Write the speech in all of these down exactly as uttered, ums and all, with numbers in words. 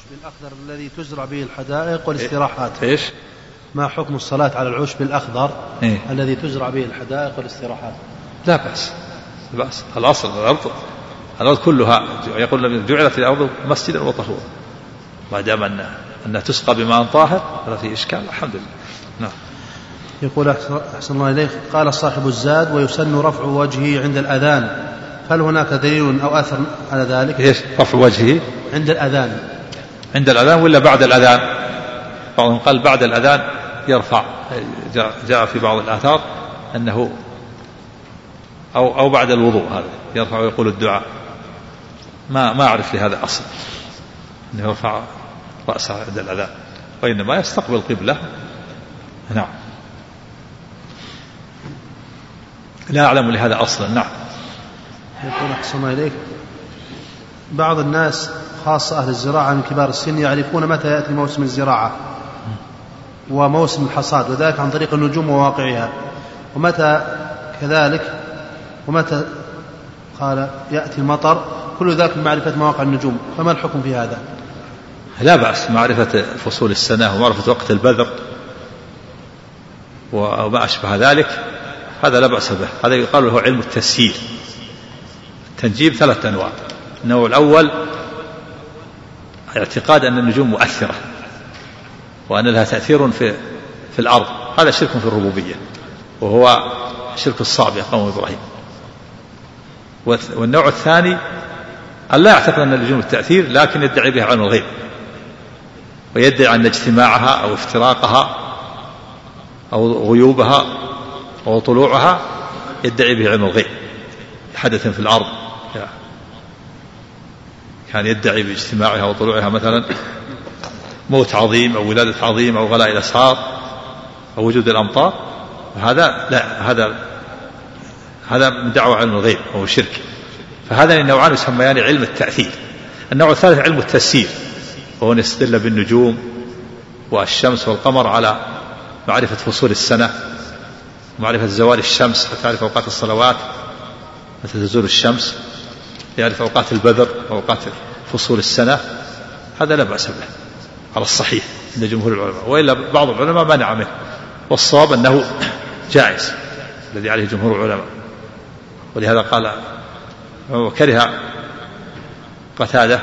الأخضر الذي تزرع به الحدائق والاستراحات. إيش؟ ما حكم الصلاة على العشب الأخضر إيه؟ الذي تزرع به الحدائق والاستراحات؟ لا بأس، لا بأس. الأصل الأرض الأرض كلها يقول جعلت الأرض مسجدا وطهورا، ما دام أن أنها تسقى بماء طاهر فلا في إشكال، الحمد لله. نعم. يقول أحسن الله إليك، قال صاحب الزاد ويسن رفع وجهه عند الأذان، هل هناك دليل أو أثر على ذلك؟ إيش رفع وجهه عند الأذان؟ عند الأذان ولا بعد الأذان؟ بعضهم قال بعد الأذان يرفع، جاء في بعض الآثار أنه أو أو بعد الوضوء هذا يرفع ويقول الدعاء، ما ما أعرف لهذا أصل أنه يرفع رأسه عند الأذان، وإنما يستقبل القبلة. نعم. لا أعلم لهذا أصلا. نعم. يقول أحسن الله إليك، بعض الناس خاصة أهل الزراعة من كبار السن يعرفون متى يأتي موسم الزراعة وموسم الحصاد، وذلك عن طريق النجوم وواقعها، ومتى كذلك ومتى قال يأتي المطر، كل ذلك معرفة مواقع النجوم، فما الحكم في هذا؟ لا بأس معرفة فصول السنة ومعرفة وقت البذر وما أشبه ذلك، هذا لا بأس به. هذا يقال له علم التسيير. التنجيم ثلاث أنواع. النوع الأول اعتقاد أن النجوم مؤثرة وأن لها تأثير في في الأرض، هذا شرك في الربوبية وهو شرك الصعب يا قوم إبراهيم. والنوع الثاني أن لا يعتقد أن النجوم التأثير لكن يدعي بها علم الغيب، ويدعي أن اجتماعها أو افتراقها أو غيوبها أو طلوعها يدعي به علم الغيب، حدث في الأرض كان يدعي باجتماعها وطلوعها مثلا موت عظيم أو ولادة عظيم أو غلاء الأسعار أو وجود الأمطار، هذا لا هذا هذا من دعوة علم الغيب وهو شرك. فهذا النوعان يسميان علم التأثير. النوع الثالث علم التسيير، وهو يستدل بالنجوم والشمس والقمر على معرفة فصول السنة، معرفة زوال الشمس حتى تعرف أوقات الصلوات متى تزول الشمس، يعرف أوقات البذر وأوقات فصول السنة، هذا لا بأس به على الصحيح عند جمهور العلماء، وإلا بعض العلماء منع منه، والصواب أنه جائز الذي عليه جمهور العلماء. ولهذا قال وكره قتادة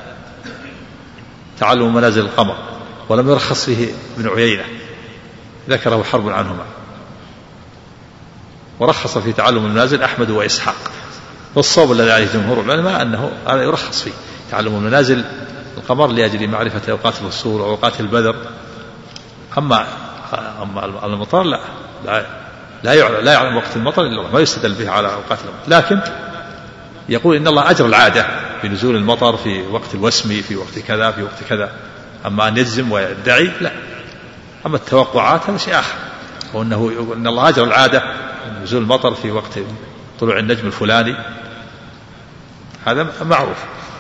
تعلم منازل القمر ولم يرخص فيه ابن عيينة، ذكره حرب عنهما، ورخص في تعلم المنازل أحمد وإسحاق. والصواب الذي عليه جمهور العلماء أنه هذا يرخص فيه تعلم المنازل القمر لأجل معرفة أوقات الفصول وأوقات البذر. أما أما المطر لا لا لا يعلم, لا يعلم وقت المطر إلا الله، ما يستدل به على أوقات المطر، لكن يقول إن الله أجرى العادة بنزول المطر في وقت الوسم في وقت كذا في وقت كذا. أما أن يجزم ويدعي لا. أما التوقعات هذا شيء آخر، وأنه يقول إن الله أجرى العادة نزول المطر في وقت طلوع النجم الفلاني، هذا معروف.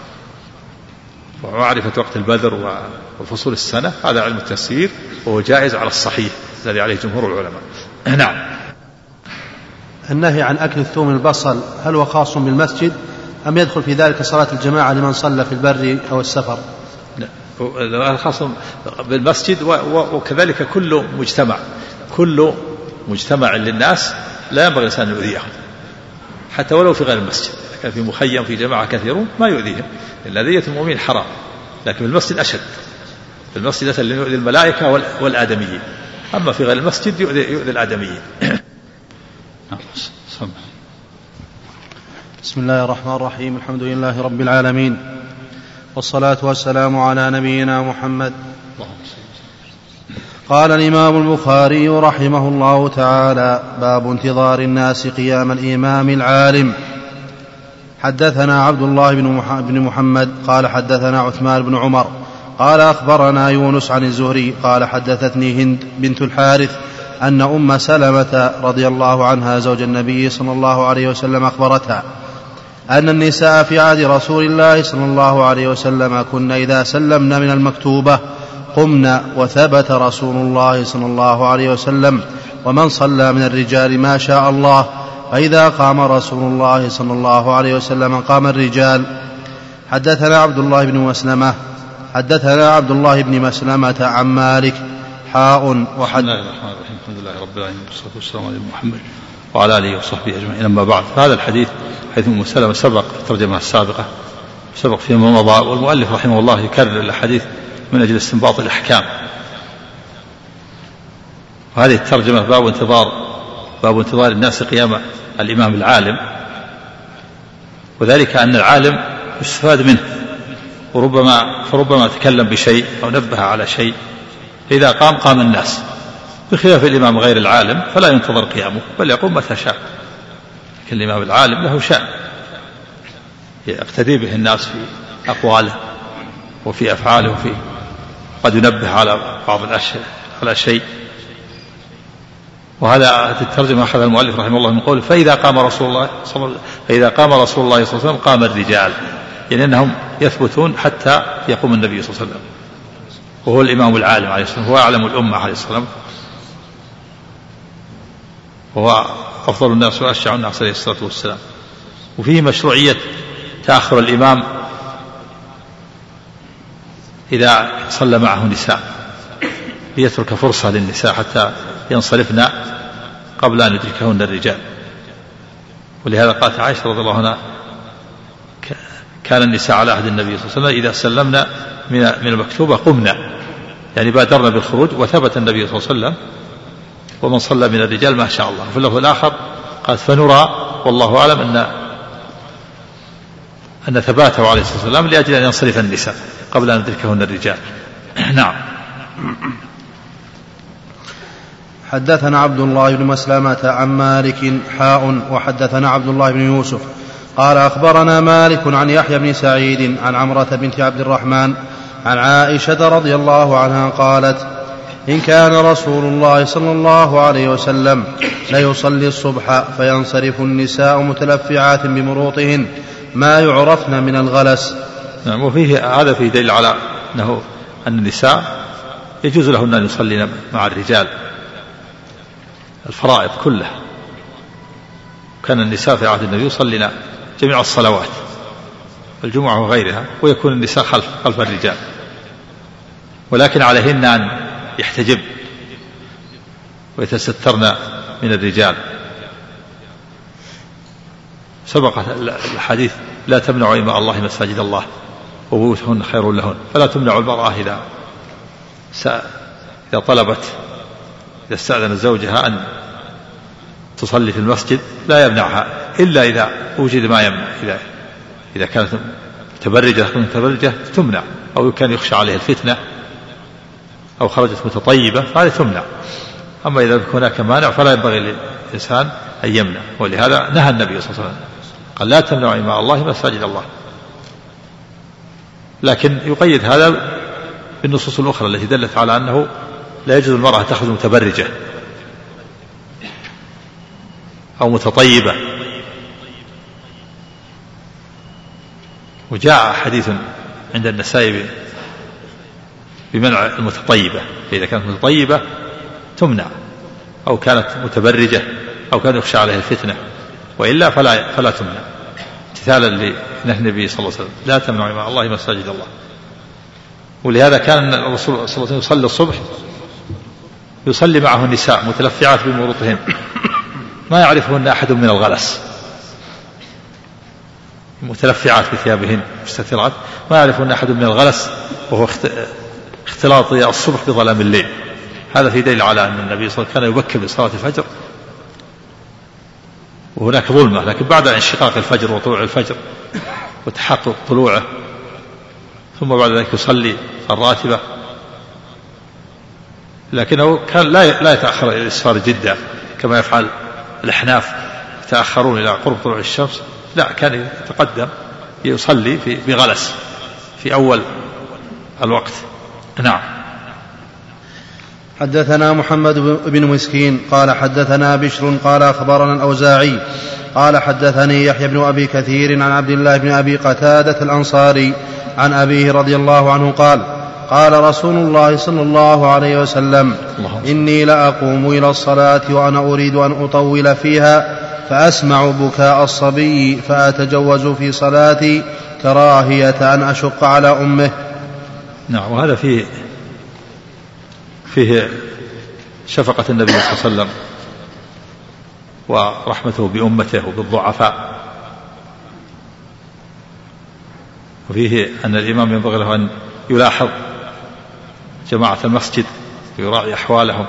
ومعرفة وقت البذر وفصول السنة هذا علم التسيير وهو جائز على الصحيح الذي عليه جمهور العلماء. نعم. النهي عن أكل الثوم البصل هل هو خاص بالمسجد أم يدخل في ذلك صلاة الجماعة لمن صلى في البر أو السفر؟ لا، خاص بالمسجد وكذلك كل مجتمع كل مجتمع للناس لا ينبغي الإنسان أن يؤذيهم، حتى ولو في غير المسجد. كان في مخيم في جماعة كثيرون ما يؤذيهم، لأن أذية المؤمن حرام، لكن في المسجد أشد. في المسجد أشد لأنه يؤذي الملائكة والآدميين، أما في غير المسجد يؤذي, يؤذي الآدميين. بسم الله الرحمن الرحيم، الحمد لله رب العالمين، والصلاة والسلام على نبينا محمد. قال الإمام البخاري رحمه الله تعالى: باب انتظار الناس قيام الإمام العالم. حدثنا عبد الله بن محمد قال حدثنا عثمان بن عمر قال أخبرنا يونس عن الزهري قال حدثتني هند بنت الحارث أن أم سلمة رضي الله عنها زوج النبي صلى الله عليه وسلم أخبرتها أن النساء في عهد رسول الله صلى الله عليه وسلم كن إذا سلمن من المكتوبة قمنا، وثبت رسول الله صلى الله عليه وسلم ومن صلى من الرجال ما شاء الله، فإذا قام رسول الله صلى الله عليه وسلم قام الرجال. حدثنا عبد الله بن مسلمة حدثنا عبد الله بن مسلمة عن مالك حاء وحد. بسم الله الرحمن الرحيم. الحمد لله رب العالمين والصلاة والسلام على محمد وعلى آله وصحبه أجمعين. أما بعد، هذا الحديث حيث أم سلمة سبق في الترجمة السابقة، سبق فيما مضى، والمؤلف رحمه الله يكرر الحديث من أجل استنباط الأحكام. وهذه الترجمة باب انتظار باب انتظار الناس قيام الإمام العالم، وذلك أن العالم يستفاد منه، وربما فربما تكلم بشيء أو نبه على شيء، إذا قام قام الناس، بخلاف الإمام غير العالم فلا ينتظر قيامه بل يقوم متى شاء. لكن الإمام العالم له شأن يقتدي به الناس في أقواله وفي أفعاله، وفي قد ينبه على بعض الأشياء على شيء. وهذا الترجمة أخذ المؤلف رحمه الله من قوله فإذا قام رسول الله صلى الله فإذا قام رسول الله صلى الله عليه وسلم قام الرجال، يعني أنهم يثبتون حتى يقوم النبي صلى الله عليه وسلم، وهو الإمام العالم عليه السلام، هو أعلم الأمة عليه السلام، وهو أفضل الناس وأشجع الناس عليه الصلاة والسلام. وفيه مشروعية تأخر الإمام إذا صلى معه نساء، ليترك فرصة للنساء حتى ينصرفن قبل أن يدركهن الرجال. ولهذا قالت عائشة رضي الله عنها كان النساء على عهد النبي صلى الله عليه وسلم إذا سلمنا من المكتوبة قمنا، يعني بادرنا بالخروج، وثبت النبي صلى الله عليه وسلم ومن صلى من الرجال ما شاء الله. في اللفظ الآخر قالت فنرى والله أعلم أن أن ثباته عليه الصلاة والسلام لأجل أن ينصرف النساء قبل أن يدركهن الرجال. نعم. حدثنا عبد الله بن مسلمة عن مالك حاء وحدثنا عبد الله بن يوسف قال أخبرنا مالك عن يحيى بن سعيد عن عمرة بنت عبد الرحمن عن عائشة رضي الله عنها قالت إن كان رسول الله صلى الله عليه وسلم ليصلي الصبح فينصرف النساء متلفعات بمروطهن ما يعرفن من الغلس. نعم. وفيه هذا فيه دليل على أنه أن النساء يجوز لهن أن يصلين مع الرجال الفرائض كلها. كان النساء في عهد النبي يصلين جميع الصلوات الجمعة وغيرها، ويكون النساء خلف خلف الرجال، ولكن عليهن أن يحتجب ويتسترن من الرجال. سبقت الحديث لا تمنعوا إماء الله مساجد الله وبيوتهن خير لهن، فلا تمنع المرأة إذا إذا طلبت إذا استأذن زوجها أن تصلي في المسجد لا يمنعها إلا إذا وجد ما يمنع. إذا إذا كانت متبرجة متبرجة تمنع، أو كان يخشى عليها الفتنة، أو خرجت متطيبة فهذه تمنع. أما إذا هناك مانع فلا ينبغي للإنسان أن يمنع. ولهذا نهى النبي صلى الله عليه وسلم قال لا تمنعوا إماء الله مساجد الله. لكن يقيد هذا بالنصوص الأخرى التي دلت على أنه لا يجوز المرأة تخرج متبرجة أو متطيبة. وجاء حديث عند النسائي بمنع المتطيبة، فإذا كانت متطيبة تمنع، أو كانت متبرجة، أو كان يخشى عليها الفتنة، وإلا فلا فلا تمنع، امتثالا لنهي النبي صلى الله عليه وسلم لا تمنعوا إماء الله مساجد الله. ولهذا كان الرسول صلى الله عليه وسلم يصلي الصبح يصلي معه النساء متلفعات بمروطهن ما يعرفهن أحد من الغلس، متلفعات بثيابهن مستترات ما يعرفهن أحد من الغلس، وهو اختلاط الصبح بظلام الليل. هذا في دليل على أن النبي صلى الله عليه وسلم كان يبكر بصلاة الفجر وهناك ظلمة، لكن بعد انشقاق الفجر وطلوع الفجر وتحقق طلوعه، ثم بعد ذلك يصلي الراتبة. لكنه كان لا لا يتأخر إلى الإسفار جدا كما يفعل الأحناف يتأخرون إلى قرب طلوع الشمس، لا، كان يتقدم يصلي في بغلس في أول الوقت. نعم. حدثنا محمد بن مسكين قال حدثنا بشر قال أخبرنا الأوزاعي قال حدثني يحيى بن أبي كثير عن عبد الله بن أبي قتادة الأنصاري عن أبيه رضي الله عنه قال قال رسول الله صلى الله عليه وسلم إني لأقوم إلى الصلاة وأنا أريد أن أطول فيها فأسمع بكاء الصبي فأتجوز في صلاتي كراهية أن أشق على أمه. نعم. وهذا فيه فيه شفقة النبي صلى الله عليه وسلم ورحمته بأمته وبالضعفاء، وفيه أن الإمام ينبغي له أن يلاحظ جماعة المسجد ويراعي أحوالهم.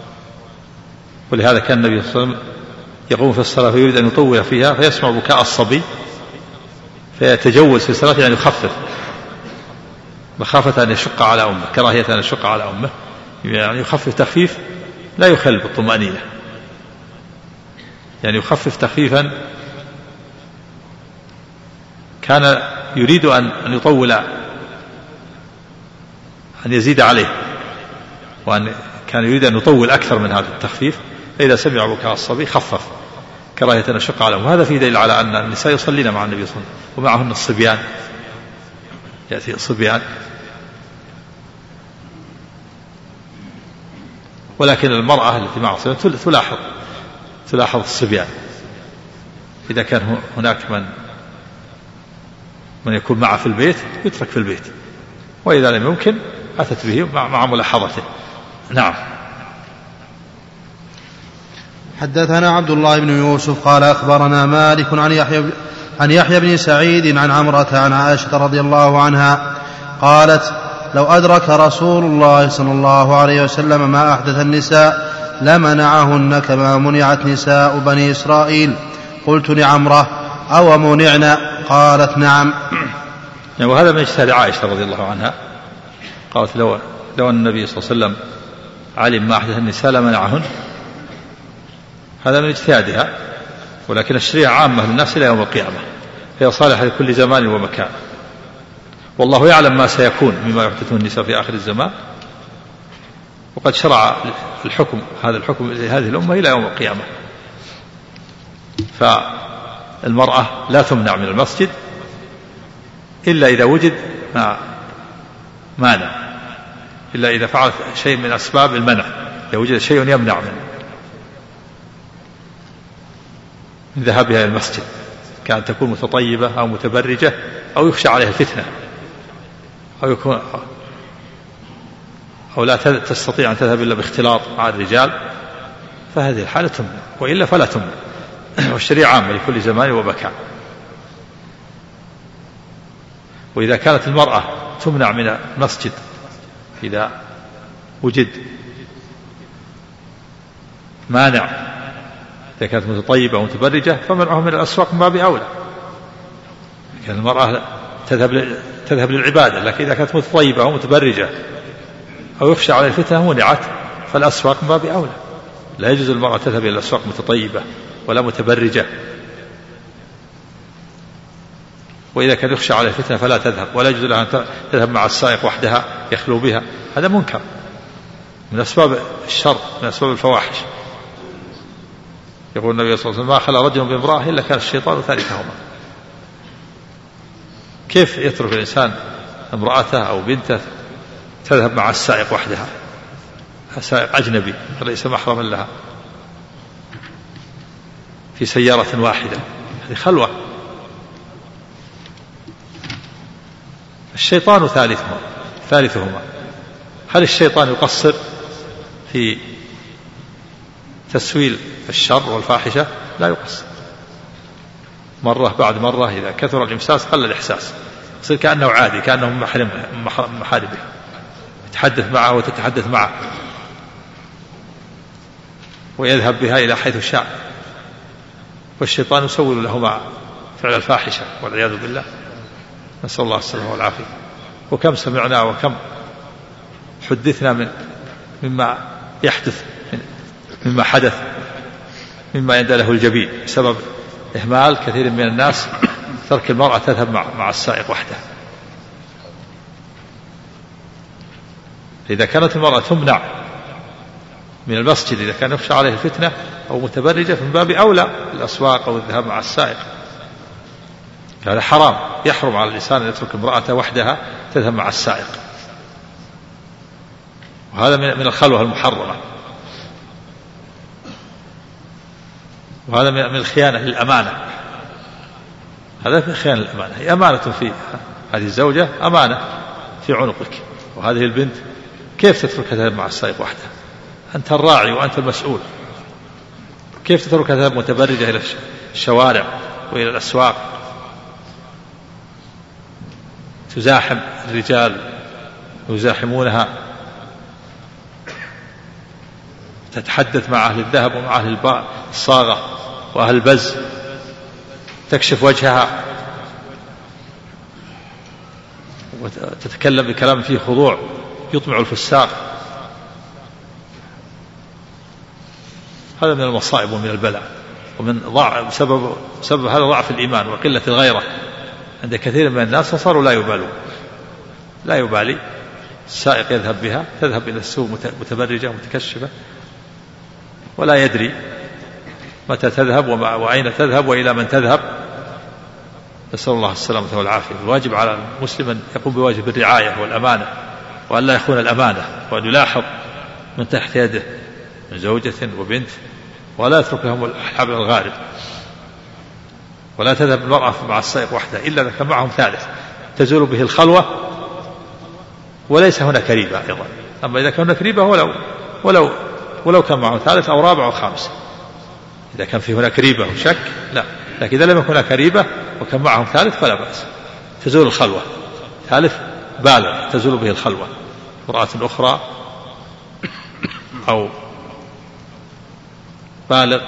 ولهذا كان النبي صلى الله عليه وسلم يقوم في الصلاة فيريد أن يطول فيها فيسمع بكاء الصبي فيتجوز في الصلاة يعني يخفف مخافة أن يشق على أمه، كراهية أن يشق على أمه، يعني يخفف تخفيف لا يخل بالطمأنينة، يعني يخفف تخفيفا كان يريد أن يطول أن يزيد عليه، وأن كان يريد أن يطول أكثر من هذا التخفيف، فإذا سمع بكاء الصبي خفف كراهية أن يشق على أمه. هذا فيه دليل على أن النساء يصلين مع النبي صلى الله عليه وسلم ومعهن الصبيان، يأتي الصبيان. ولكن المرأة التي معها الصبيان تلاحظ تلاحظ الصبيان، إذا كان هناك من من يكون معه في البيت يترك في البيت، وإذا لم يمكن أتت به مع ملاحظته. نعم. حدثنا عبد الله بن يوسف قال أخبرنا مالك عن يحيى عن يحيى بن سعيد عن عمرة عن عائشة رضي الله عنها قالت: لو أدرك رسول الله صلى الله عليه وسلم ما أحدث النساء لمنعهن كما منعت نساء بني إسرائيل. قلت لعمرة: أو منعنا؟ قالت: نعم. وهذا من اجتهاد عائشة رضي الله عنها، قالت: لو لو النبي صلى الله عليه وسلم علم ما أحدث النساء لمنعهن. هذا من اجتهادها، ولكن الشريعة عامة للناس إلى يوم القيامة، هي صالحة لكل زمان ومكان، والله يعلم ما سيكون مما يحدثه النساء في آخر الزمان، وقد شرع الحكم هذا الحكم لهذه الأمة إلى يوم القيامة. فالمرأة لا تمنع من المسجد إلا إذا وجد مانع، إلا إذا فعلت شيء من أسباب المنع، إذا وجد شيء يمنع منه من ذهابها إلى المسجد، كأن تكون متطيبة أو متبرجة أو يخشى عليها الفتنة أو يكون أو لا تستطيع أن تذهب إلا باختلاط مع الرجال، فهذه الحالة تمنع، وإلا فلا تمنع. والشريعة عامة لكل زمان ومكان. وإذا كانت المرأة تمنع من المسجد إذا وجد مانع، إذا كانت متطيبة ومتبرجة فمنعها من الأسواق من باب أولى. كان المرأة تذهب تذهب للعبادة، لكن إذا كانت متطيبة ومتبرجة أو يخشى على الفتنة منعت، فالأسواق من باب أولى. لا يجوز المرأة تذهب إلى الأسواق متطيبة ولا متبرجة، وإذا كان يخشى على الفتنة فلا تذهب، ولا يجوز لها أن تذهب مع السائق وحدها يخلو بها، هذا منكر من أسباب الشر، من أسباب الفواحش. يقول النبي صلى الله عليه وسلم: ما خلى رجل بامرأة إلا كان الشيطان ثالثهما. كيف يترك الإنسان امرأته أو بنته تذهب مع السائق وحدها، سائق أجنبي ليس محرما لها، في سيارة واحدة؟ هذه خلوة. الشيطان ثالثهما ثالثهما هل الشيطان يقصر في تسويل الشر والفاحشة؟ لا يقصر. مرة بعد مرة إذا كثر الإمساس قل الإحساس، يصير كأنه عادي، كأنه من محارمه، يتحدث معه وتتحدث معه، ويذهب بها إلى حيث شاء، والشيطان يسول لهما فعل الفاحشة والعياذ بالله، نسأل الله السلامة والعافية. وكم سمعنا وكم حدثنا من مما يحدث، مما حدث، مما يندى له الجبين بسبب إهمال كثير من الناس، ترك المرأة تذهب مع, مع السائق وحده. إذا كانت المرأة تمنع من المسجد إذا كان يخشى عليه الفتنة أو متبرجة، فمن باب أولى الأسواق أو الذهاب مع السائق. هذا حرام، يحرم على الإنسان أن يترك امرأته وحدها تذهب مع السائق، وهذا من الخلوة المحرمة، وهذا من الخيانة للأمانة. هذا في خيانة للأمانة، هي أمانة في هذه الزوجة، أمانة في عنقك، وهذه البنت كيف تتركها تذهب مع السائق وحدها؟ أنت الراعي وأنت المسؤول، كيف تتركها تذهب متبرجة إلى الشوارع وإلى الأسواق تزاحم الرجال ويزاحمونها، تتحدث مع أهل الذهب ومع أهل الصاغة وأهل البز، تكشف وجهها وتتكلم بكلام فيه خضوع يطمع الفساق. هذا من المصائب ومن البلاء، ومن ضعف سبب سبب هذا ضعف الإيمان وقلة الغيرة عند كثير من الناس، فصاروا لا يبالون، لا يبالي السائق يذهب بها، تذهب إلى السوق متبرجة متكشفة ولا يدري متى تذهب وأين تذهب وإلى من تذهب. نسأل الله السلامة والعافية. الواجب على المسلم أن يقوم بواجب الرعاية والأمانة، وأن لا يخون الأمانة، وأن يلاحظ من تحت يده من زوجة وبنت، ولا يترك لهم الحبل الغارب. ولا تذهب المرأة مع السائق وحدها إلا إذا كان معهم ثالث تزول به الخلوة وليس هناك ريبة أيضا. أما إذا كان هناك ريبة ولو ولو ولو كان معهم ثالث أو رابع أو خامس، إذا كان في هناك ريبة وشك لا، لكن إذا لم يكن هناك ريبة وكان معهم ثالث فلا بأس، تزول الخلوة. ثالث بالغ تزول به الخلوة، امرأة أخرى أو بالغ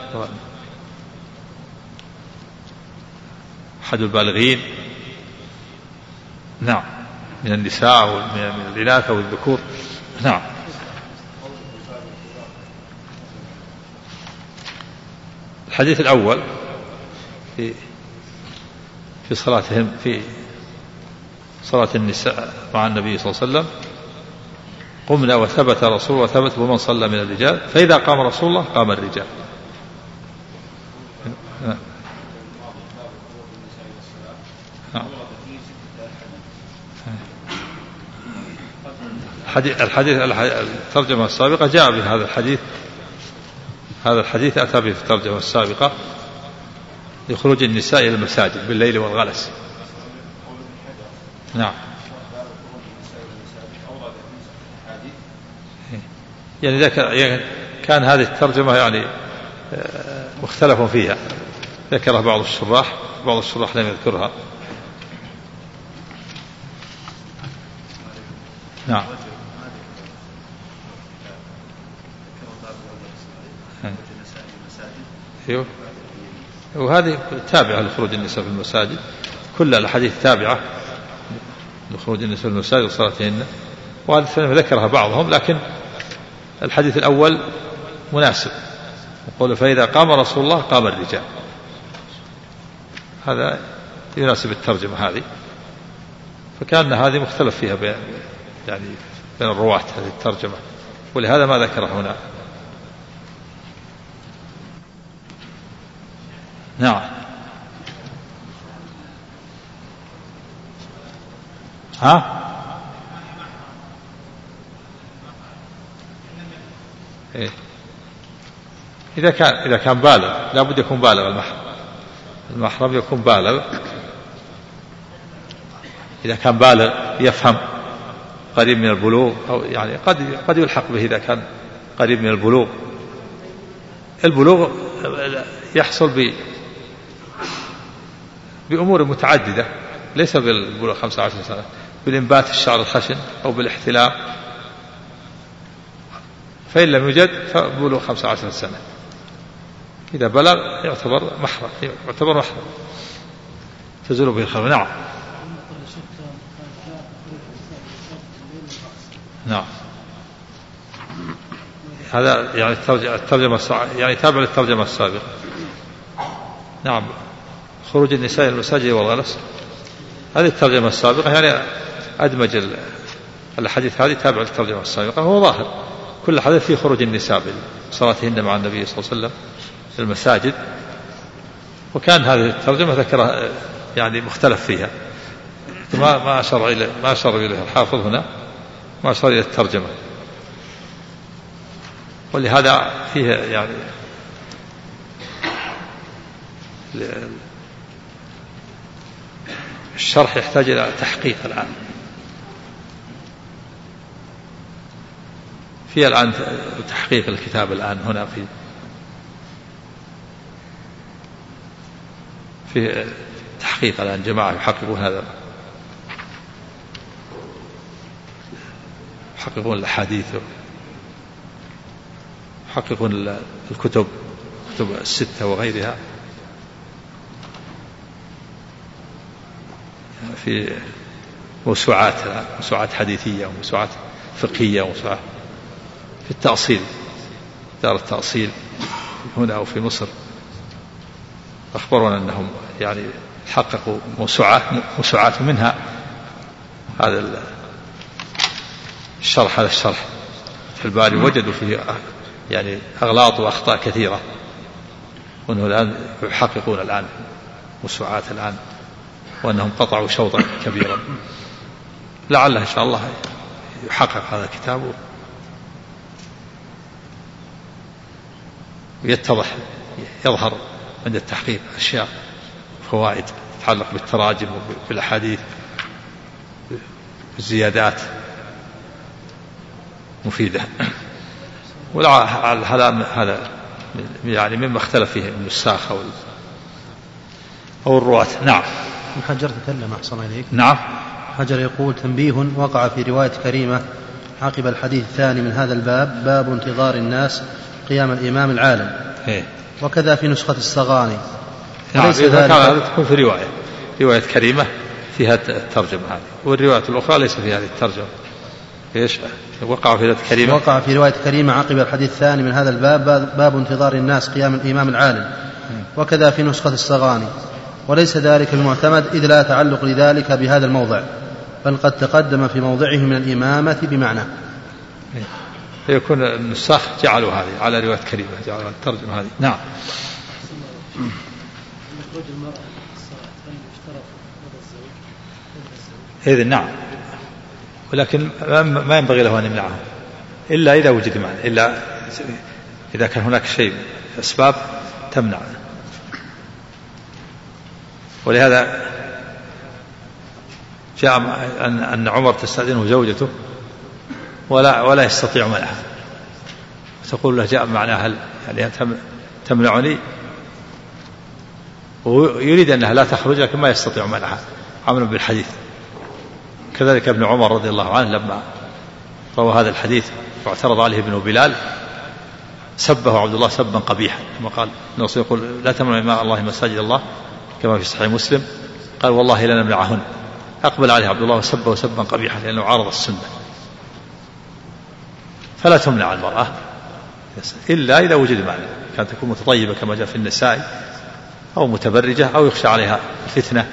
أحد البالغين، نعم، من النساء ومن الإناث أو الذكور. نعم. الحديث الأول في في صلاتهم في صلاة النساء مع النبي صلى الله عليه وسلم: قمنا وثبت رسول وثبت ومن صلى من الرجال، فإذا قام رسول الله قام الرجال. الحديث الحديث الترجمة السابقة جاء بهذا الحديث، هذا الحديث أتى به في الترجمة السابقة لخروج النساء إلى المساجد بالليل والغلس. نعم. يعني إذا كان هذه الترجمة يعني مختلف فيها، ذكرها بعض الشراح، بعض الشراح لم يذكرها. نعم. أيوه. وهذه تابعة لخروج النساء في المساجد، كل الحديث تابعة لخروج النساء في المساجد وصلاتهن، وهذه الثانية ذكرها بعضهم، لكن الحديث الأول مناسب، يقول: فإذا قام رسول الله قام الرجال. هذا يناسب الترجمة هذه، فكان هذه مختلف فيها بين يعني بين الرواة هذه الترجمة، ولهذا ما ذكره هنا. نعم. ها؟ إيه؟ إذا كان إذا كان بالغ لا بد يكون بالغ المحرم، المحرم يكون بالغ. إذا كان بالغ يفهم قريب من البلوغ، أو يعني قد قد يلحق به إذا كان قريب من البلوغ. البلوغ يحصل ب بأمور متعددة، ليس بالبلوغ خمسة عشر سنة، بالإنبات الشعر الخشن أو بالاحتلام، فإن لم يوجد فبلوغ خمسة عشر سنة. إذا بلغ يعتبر محرم، يعتبر محرم تزول به الخلوة. نعم. نعم. هذا يعني الترجمة يعني تابع للترجمة السابقة. نعم. خروج النساء المساجد والغلس، هذه الترجمة السابقة يعني أدمج الحديث، هذه تابع للترجمة السابقة. هو ظاهر كل حديث فيه خروج النساء بصلاتهن مع النبي صلى الله عليه وسلم في المساجد، وكان هذه الترجمة ذكرها يعني مختلف فيها، ما ما أشار إليه ما أشار إليه الحافظ هنا، ما أشار إلى الترجمة، ولهذا فيه يعني الشرح يحتاج إلى تحقيق الآن. في الآن تحقيق الكتاب الآن هنا في في تحقيق الآن جماعة يحققون هذا، يحققون الأحاديث، يحققون الكتب، الكتب الستة وغيرها في موسوعات موسوعات حديثية وموسوعات فقهية وموسوعات في التأصيل، دار التأصيل هنا أو في مصر أخبرونا أنهم يعني حققوا موسوعات موسوعات منها هذا الشرح هذا الشرح في الباري، وجدوا فيه يعني أغلاط وأخطاء كثيرة، وأنه الآن يحققون الآن موسوعات الآن، وأنهم قطعوا شوطا كبيرا. لعله إن شاء الله يحقق هذا الكتاب ويتضح يظهر عند التحقيق أشياء فوائد تتعلق بالتراجم وبالأحاديث بالزيادات مفيدة. هذا يعني مما اختلف فيه النساخ أو أو الرواة. نعم. حجر تكلم أحسن إليك. نعم. حجر يقول تنبيه وقع في رواية كريمة عقب الحديث الثاني من هذا الباب: باب انتظار الناس قيام الإمام العالم. هي. وكذا في نسخة الصغاني. نعم. إذا كان تكون في رواية رواية كريمة فيها الترجمة هذه، والرواية الأخرى ليس فيها هذه الترجمة. إيش وقع في رواية كريمة؟ وقع في رواية كريمة عقب الحديث الثاني من هذا الباب: باب انتظار الناس قيام الإمام العالم. وكذا في نسخة الصغاني. وليس ذلك المعتمد إذ لا تعلق لذلك بهذا الموضع، بل قد تقدم في موضعه من الإمامة بمعنى. يكون النساخ جعلوا هذه على رواية كريمة، جعلوا الترجمة هذه. نعم. إذن نعم، ولكن ما ينبغي له أن يمنعهم إلا إذا وجد معنى، إلا إذا كان هناك شيء أسباب تمنع. ولهذا جاء أن عمر تستأذنه زوجته ولا ولا يستطيع منعها، تقول له جاء معناها هل يعني تمنعني، ويريد أنها لا تخرج لكن ما يستطيع منعها عملا بالحديث. كذلك ابن عمر رضي الله عنه لما روى هذا الحديث واعترض عليه ابن بلال سبه عبد الله سبا قبيحا، كما قال الرسول يقول لا تمنع إماء الله مساجد الله كما في صحيح مسلم، قال والله لا نمنعهن. أقبل عليه عبد الله وسبه سبا قبيحا لأنه عارض السنة. فلا تمنع المرأة إلا إذا وجد معنى، كانت تكون متطيبة كما جاء في النساء، أو متبرجة، أو يخشى عليها فتنة.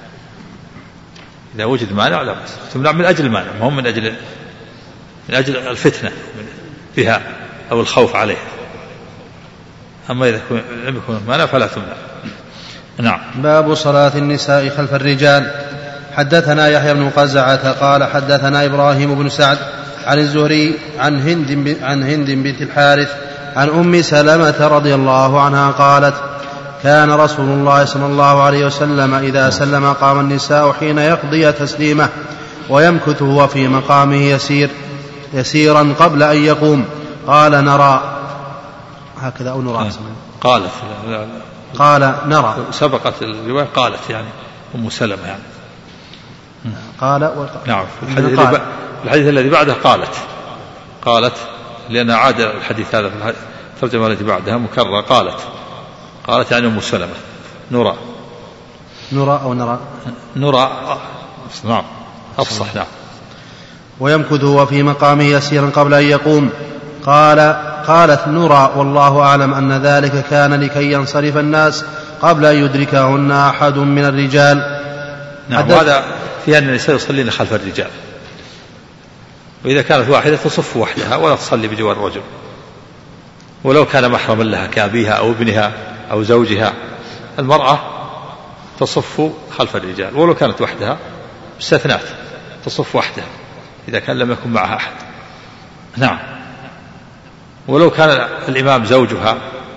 إذا وجد مانع لا بأس، تمنع من أجل المانع، مهم من أجل من أجل الفتنة بها أو الخوف عليها. أما إذا لم يكن مانع فلا تمنع. نعم. باب صلاة النساء خلف الرجال. حدثنا يحيى بن قزعة قال حدثنا إبراهيم بن سعد عن الزهري عن هند عن هند بنت الحارث عن أم سلمة رضي الله عنها قالت: كان رسول الله صلى الله عليه وسلم إذا سلم قام النساء حين يقضي تسليمه، ويمكث هو في مقامه يسير يسيرا قبل أن يقوم. قال: نرى هكذا أو نرى؟ قالت قال: نرى. سبقت الرواية قالت يعني أم سلمة يعني. قال وقال. نعم. الحديث, قال. الحديث الذي بعده قالت قالت لأن عاد الحديث هذا في الترجمة التي بعدها مكرر. قالت قالت يعني أم سلمة. نرى نرى أو نرى نرى نعم أفصح. نعم. ويمكث هو في مقامه يسيرا قبل أن يقوم. قال قالت: نرى والله أعلم أن ذلك كان لكي ينصرف الناس قبل أن يدركهن أحد من الرجال. نعم. وهذا في أن النساء يصلين خلف الرجال، وإذا كانت واحدة تصف وحدها ولا تصلي بجوار الرجل، ولو كان محرما لها كأبيها أو ابنها أو زوجها. المرأة تصف خلف الرجال ولو كانت وحدها، استثنات تصف وحدها إذا كان لم يكن معها أحد. نعم. ولو كان الإمام زوجها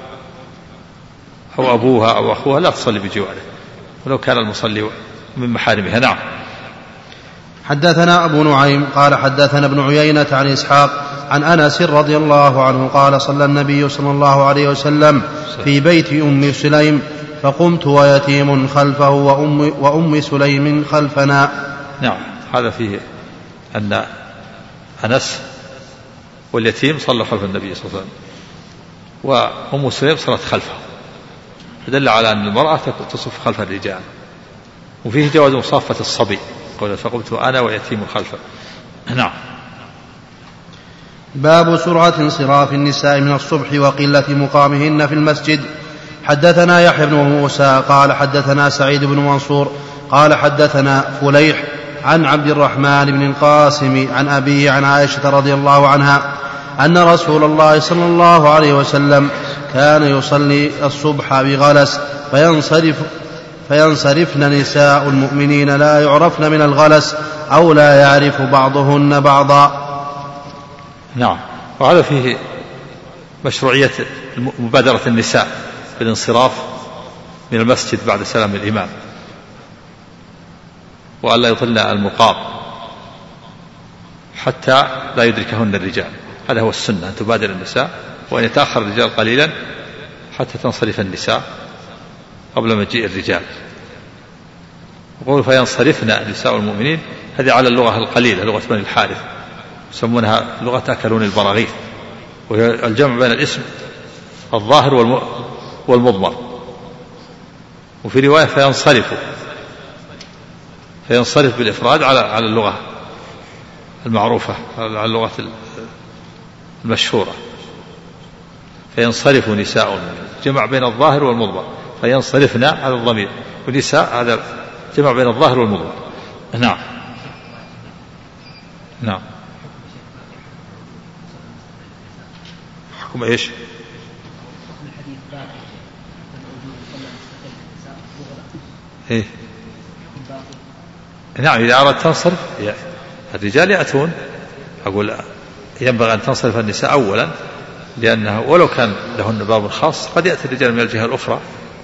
أو أبوها أو أخوها لا تصلي بجواره ولو كان المصلي من محارمها. نعم. حدثنا أبو نعيم قال حدثنا ابن عيينة عن إسحاق عن أنس رضي الله عنه قال صلى النبي صلى الله عليه وسلم في بيت أم سليم فقمت ويتيم خلفه وأم, وأم سليم خلفنا. نعم، هذا فيه أن أنس واليتيم صلوا خلف النبي صلى الله عليه وسلم وأم سليم صلت خلفه، فدل على أن المرأة تصف خلف الرجال. وفيه جواز مصافة الصبي، قال فقمت أنا ويتيم خلفه. نعم. باب سرعة انصراف النساء من الصبح وقلة مقامهن في المسجد. حدثنا يحيى بن موسى قال حدثنا سعيد بن منصور قال حدثنا فليح عن عبد الرحمن بن القاسم عن أبيه عن عائشة رضي الله عنها أن رسول الله صلى الله عليه وسلم كان يصلي الصبح بغلس فينصرف فينصرفن نساء المؤمنين لا يعرفن من الغلس أو لا يعرف بعضهن بعضا. نعم، وهذا فيه مشروعية مبادرة النساء بالانصراف من المسجد بعد سلام الإمام، وألا يطلن المقام حتى لا يدركهن الرجال. هذا هو السنة، أن تبادر النساء، وأن يتأخر الرجال قليلا حتى تنصرف النساء قبل مجيء الرجال. وقول فينصرفن نساء المؤمنين، هذه على اللغة القليلة، لغة بني الحارث، يسمونها لغة أكلون البراغيث، وهي الجمع بين الاسم الظاهر والمضمر. وفي رواية فينصرف فينصرف بالإفراد على على اللغة المعروفة، على اللغة المشهورة. فينصرف نساء، جمع بين الظاهر والمضمر. فينصرفنا هذا الضمير، ونساء هذا جمع بين الظاهر والمضمر. نعم. نعم. حكم ايش؟ إيه؟ نعم، إذا أردت تنصرف الرجال يأتون، أقول ينبغي أن تنصرف النساء أولا، لأنه ولو كان لهن باب خاص قد يأتي الرجال من الجهة الأخرى،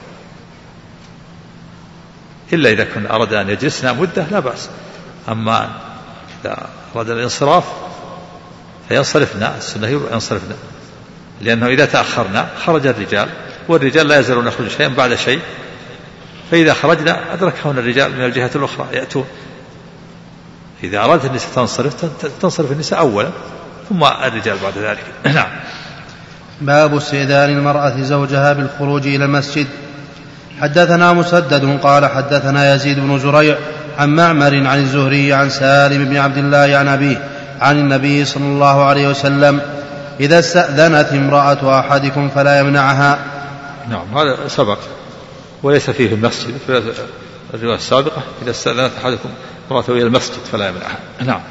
إلا إذا كنا أراد أن يجلسنا مدة لا بأس. أما إذا أراد الانصراف فينصرفنا، السنة ينصرفنا، لأنه إذا تأخرنا خرج الرجال، والرجال لا يزالون يخرج شيئا بعد شيء، فإذا خرجنا أدركهن الرجال من الجهة الأخرى يأتون. إذا أرادت النساء تنصرف تنصرف النساء أولا ثم الرجال بعد ذلك. نعم. باب استئذان المرأة زوجها بالخروج إلى المسجد. حدثنا مسدد قال حدثنا يزيد بن زريع عن معمر عن الزهري عن سالم بن عبد الله عن أبيه عن النبي صلى الله عليه وسلم إذا استأذنت امرأة أحدكم فلا يمنعها. نعم، هذا سبق وليس فيه المسجد في الرواية السابقة، إذا استأذنت أحدكم امرأته إلى المسجد فلا يمنعها. نعم.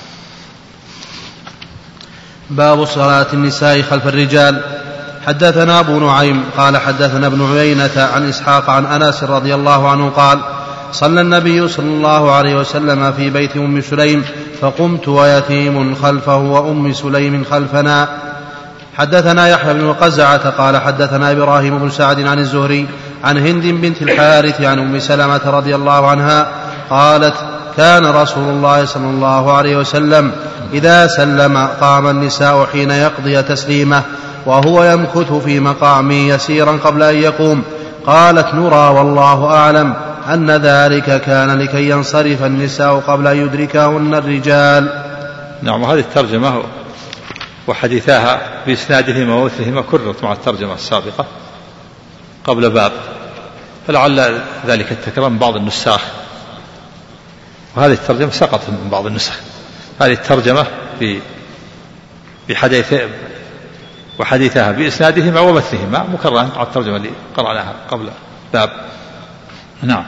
باب صلاة النساء خلف الرجال. حدثنا أبو نعيم قال حدثنا ابن عيينة عن إسحاق عن أنس رضي الله عنه قال صلى النبي صلى الله عليه وسلم في بيت أم سليم فقمت ويتيم خلفه وأم سليم خلفنا. حدثنا يحيى بن قزعة قال حدثنا إبراهيم بن سعد عن الزهري عن هند بنت الحارث عن أم سلمة رضي الله عنها قالت كان رسول الله صلى الله عليه وسلم إذا سلم قام النساء حين يقضي تسليمه وهو يمكث في مقامه يسيرا قبل أن يقوم. قالت نرى والله أعلم أن ذلك كان لكي ينصرف النساء قبل أن يدركهن الرجال. نعم، هذه الترجمة وحديثاها بإسنادهما ووترهما كررت مع الترجمة السابقة قبل باب، فلعل ذلك التكرار من بعض النساخ، وهذه الترجمة سقطت من بعض النسخ. هذه الترجمة بحديث وحديثها بإسنادهما ومثلهما مكررة على الترجمة اللي قرأناها قبل باب. نعم.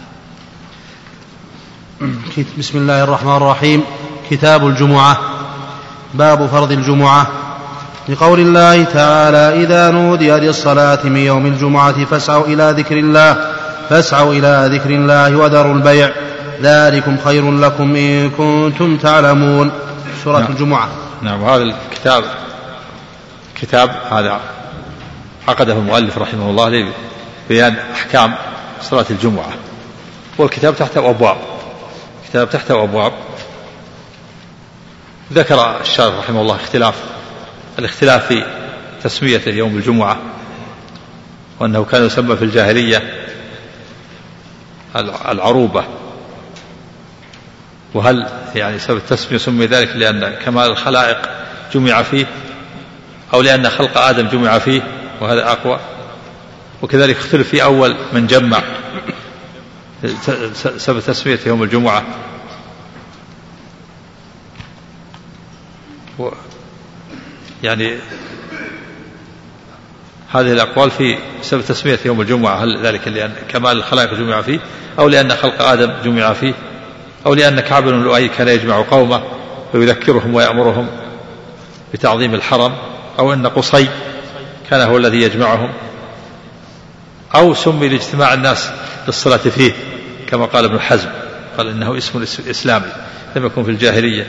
بسم الله الرحمن الرحيم. كتاب الجمعة. باب فرض الجمعة. لقول الله تعالى إذا نودي للصلاة من يوم الجمعة فاسعوا إلى ذكر الله فاسعوا إلى ذكر الله وذروا البيع ذلكم خير لكم إن كنتم تعلمون. سورة نعم. الجمعة. نعم، وهذا الكتاب كتاب هذا عقده المؤلف رحمه الله لبيان أحكام صلاة الجمعة، والكتاب تحته أبواب كتاب تحته أبواب ذكر الشارح رحمه الله اختلاف الاختلاف في تسمية يوم الجمعة، وأنه كان يسمى في الجاهلية العروبة، وهل يعني سبب التسمية سمي ذلك لأن كمال الخلائق جمع فيه أو لأن خلق آدم جمع فيه، وهذا أقوى. وكذلك اختلف في أول من جمع سبب تسمية يوم الجمعة، يعني هذه الأقوال في سبب تسمية يوم الجمعة، هل ذلك لأن كمال الخلائق جمع فيه أو لأن خلق آدم جمع فيه أو لأن كعب بن لؤي كان يجمع قومه ويذكرهم ويأمرهم بتعظيم الحرم، أو أن قصي كان هو الذي يجمعهم، أو سمي لاجتماع الناس للصلاة فيه كما قال ابن حزم، قال إنه اسم إسلامي لم يكن في الجاهلية.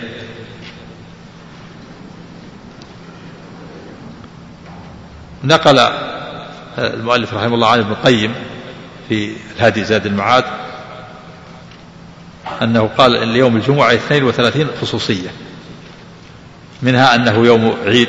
نقل المؤلف رحمه الله عن ابن القيم في الهادي زاد المعاد أنه قال إن ليوم الجمعة اثنين وثلاثين خصوصية، منها أنه يوم عيد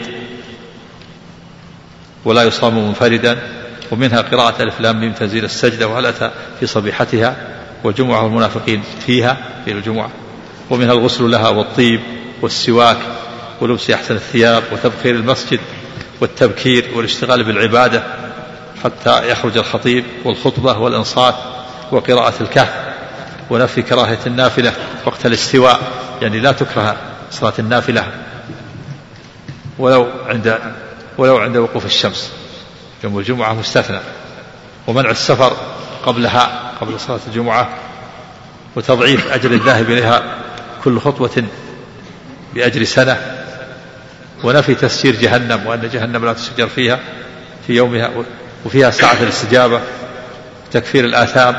ولا يصام منفردا، ومنها قراءة ألف لام ميم تنزيل السجدة وهل أتى في صبيحتها، والجمعة والمنافقين فيها في الجمعة، ومنها الغسل لها والطيب والسواك ولبس أحسن الثياب وتبخير المسجد والتبكير والاشتغال بالعبادة حتى يخرج الخطيب والخطبة والإنصات وقراءة الكهف، ونفي كراهية النافلة وقت الاستواء، يعني لا تكره صلاة النافلة ولو عند ولو عند وقوف الشمس، يوم الجمعة مستثنى، ومنع السفر قبلها قبل صلاة الجمعة، وتضعيف أجر الذاهب إليها كل خطوة بأجر سنة، ونفي تسجير جهنم، وأن جهنم لا تسجر فيها في يومها وفيها ساعة الاستجابة، تكفير الآثام،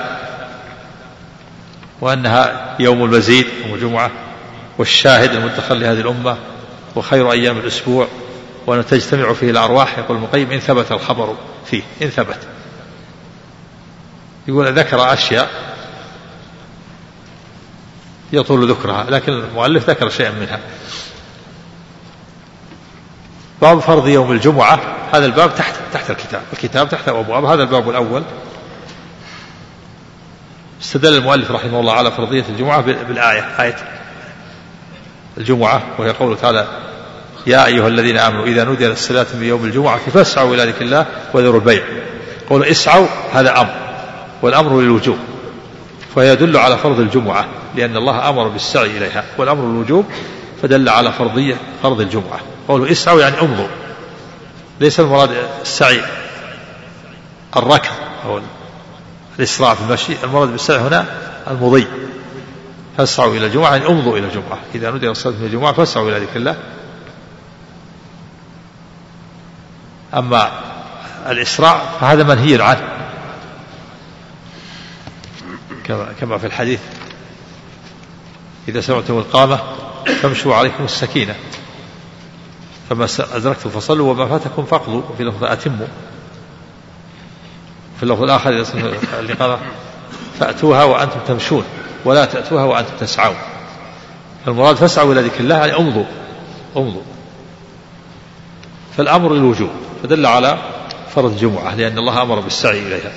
وأنها يوم المزيد يوم الجمعة، والشاهد المدخل لهذه الأمة، وخير أيام الأسبوع، وأن تجتمع فيه الأرواح. يقول المقيم إن ثبت الخبر فيه، إن ثبت، يقول ذكر أشياء يطول ذكرها، لكن المؤلف ذكر شيئا منها. باب فرض يوم الجمعة، هذا الباب تحت تحت الكتاب، الكتاب تحت أبواب، هذا الباب الأول. استدل المؤلف رحمه الله على فرضية الجمعة بالآية، آية الجمعة، وهي قوله تعالى يا أيها الذين آمنوا إذا نودي للصلاة من يوم الجمعة فاسعوا إلى ذكر الله وذروا البيع. قول اسعوا هذا أمر، والأمر للوجوب، فيدل على فرض الجمعة لأن الله أمر بالسعي إليها، والأمر للوجوب فدل على فرضية فرض الجمعة. قولوا اسعوا يعني امضوا، ليس المراد السعي الركض أو الإسراع في المشي، المراد بالسعي هنا المضي. فاسعوا إلى الجمعة يعني امضوا إلى الجمعة، إذا نودي للصلاة من الجمعة فاسعوا إلى ذكر الله. أما الإسراع فهذا منهي عنه كما في الحديث إذا سمعتم القامة فامشوا عليكم السكينة، فما أدركتم فصلوا وما فاتكم فاقضوا، وفي لفظ أتموا، في اللفظ الآخر الإقامة فأتوها وأنتم تمشون ولا تأتوها وأنتم تسعون. المراد فاسعوا إلى ذكر الله يعني امضوا امضوا. فالأمر للوجوب فدل على فرض الجمعة لأن الله أمر بالسعي إليها.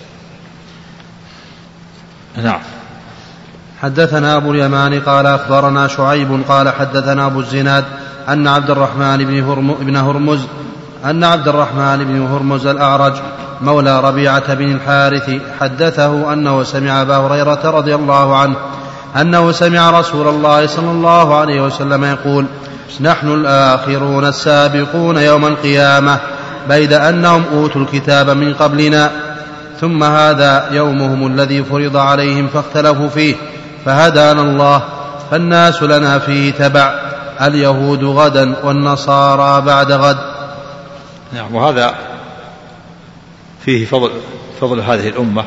نعم. حدثنا أبو اليمان قال أخبرنا شعيب قال حدثنا أبو الزناد أن عبد الرحمن بن هرمز أن عبد الرحمن بن هرمز الأعرج مولى ربيعة بن الحارث حدثه أنه سمع أبا هريرة رضي الله عنه أنه سمع رسول الله صلى الله عليه وسلم يقول نحن الآخرون السابقون يوم القيامة بيد أنهم أوتوا الكتاب من قبلنا، ثم هذا يومهم الذي فرض عليهم فاختلفوا فيه فهدانا الله، فالناس لنا فيه تبع، اليهود غدا والنصارى بعد غد. نعم. وهذا فيه فضل, فضل هذه الأمة،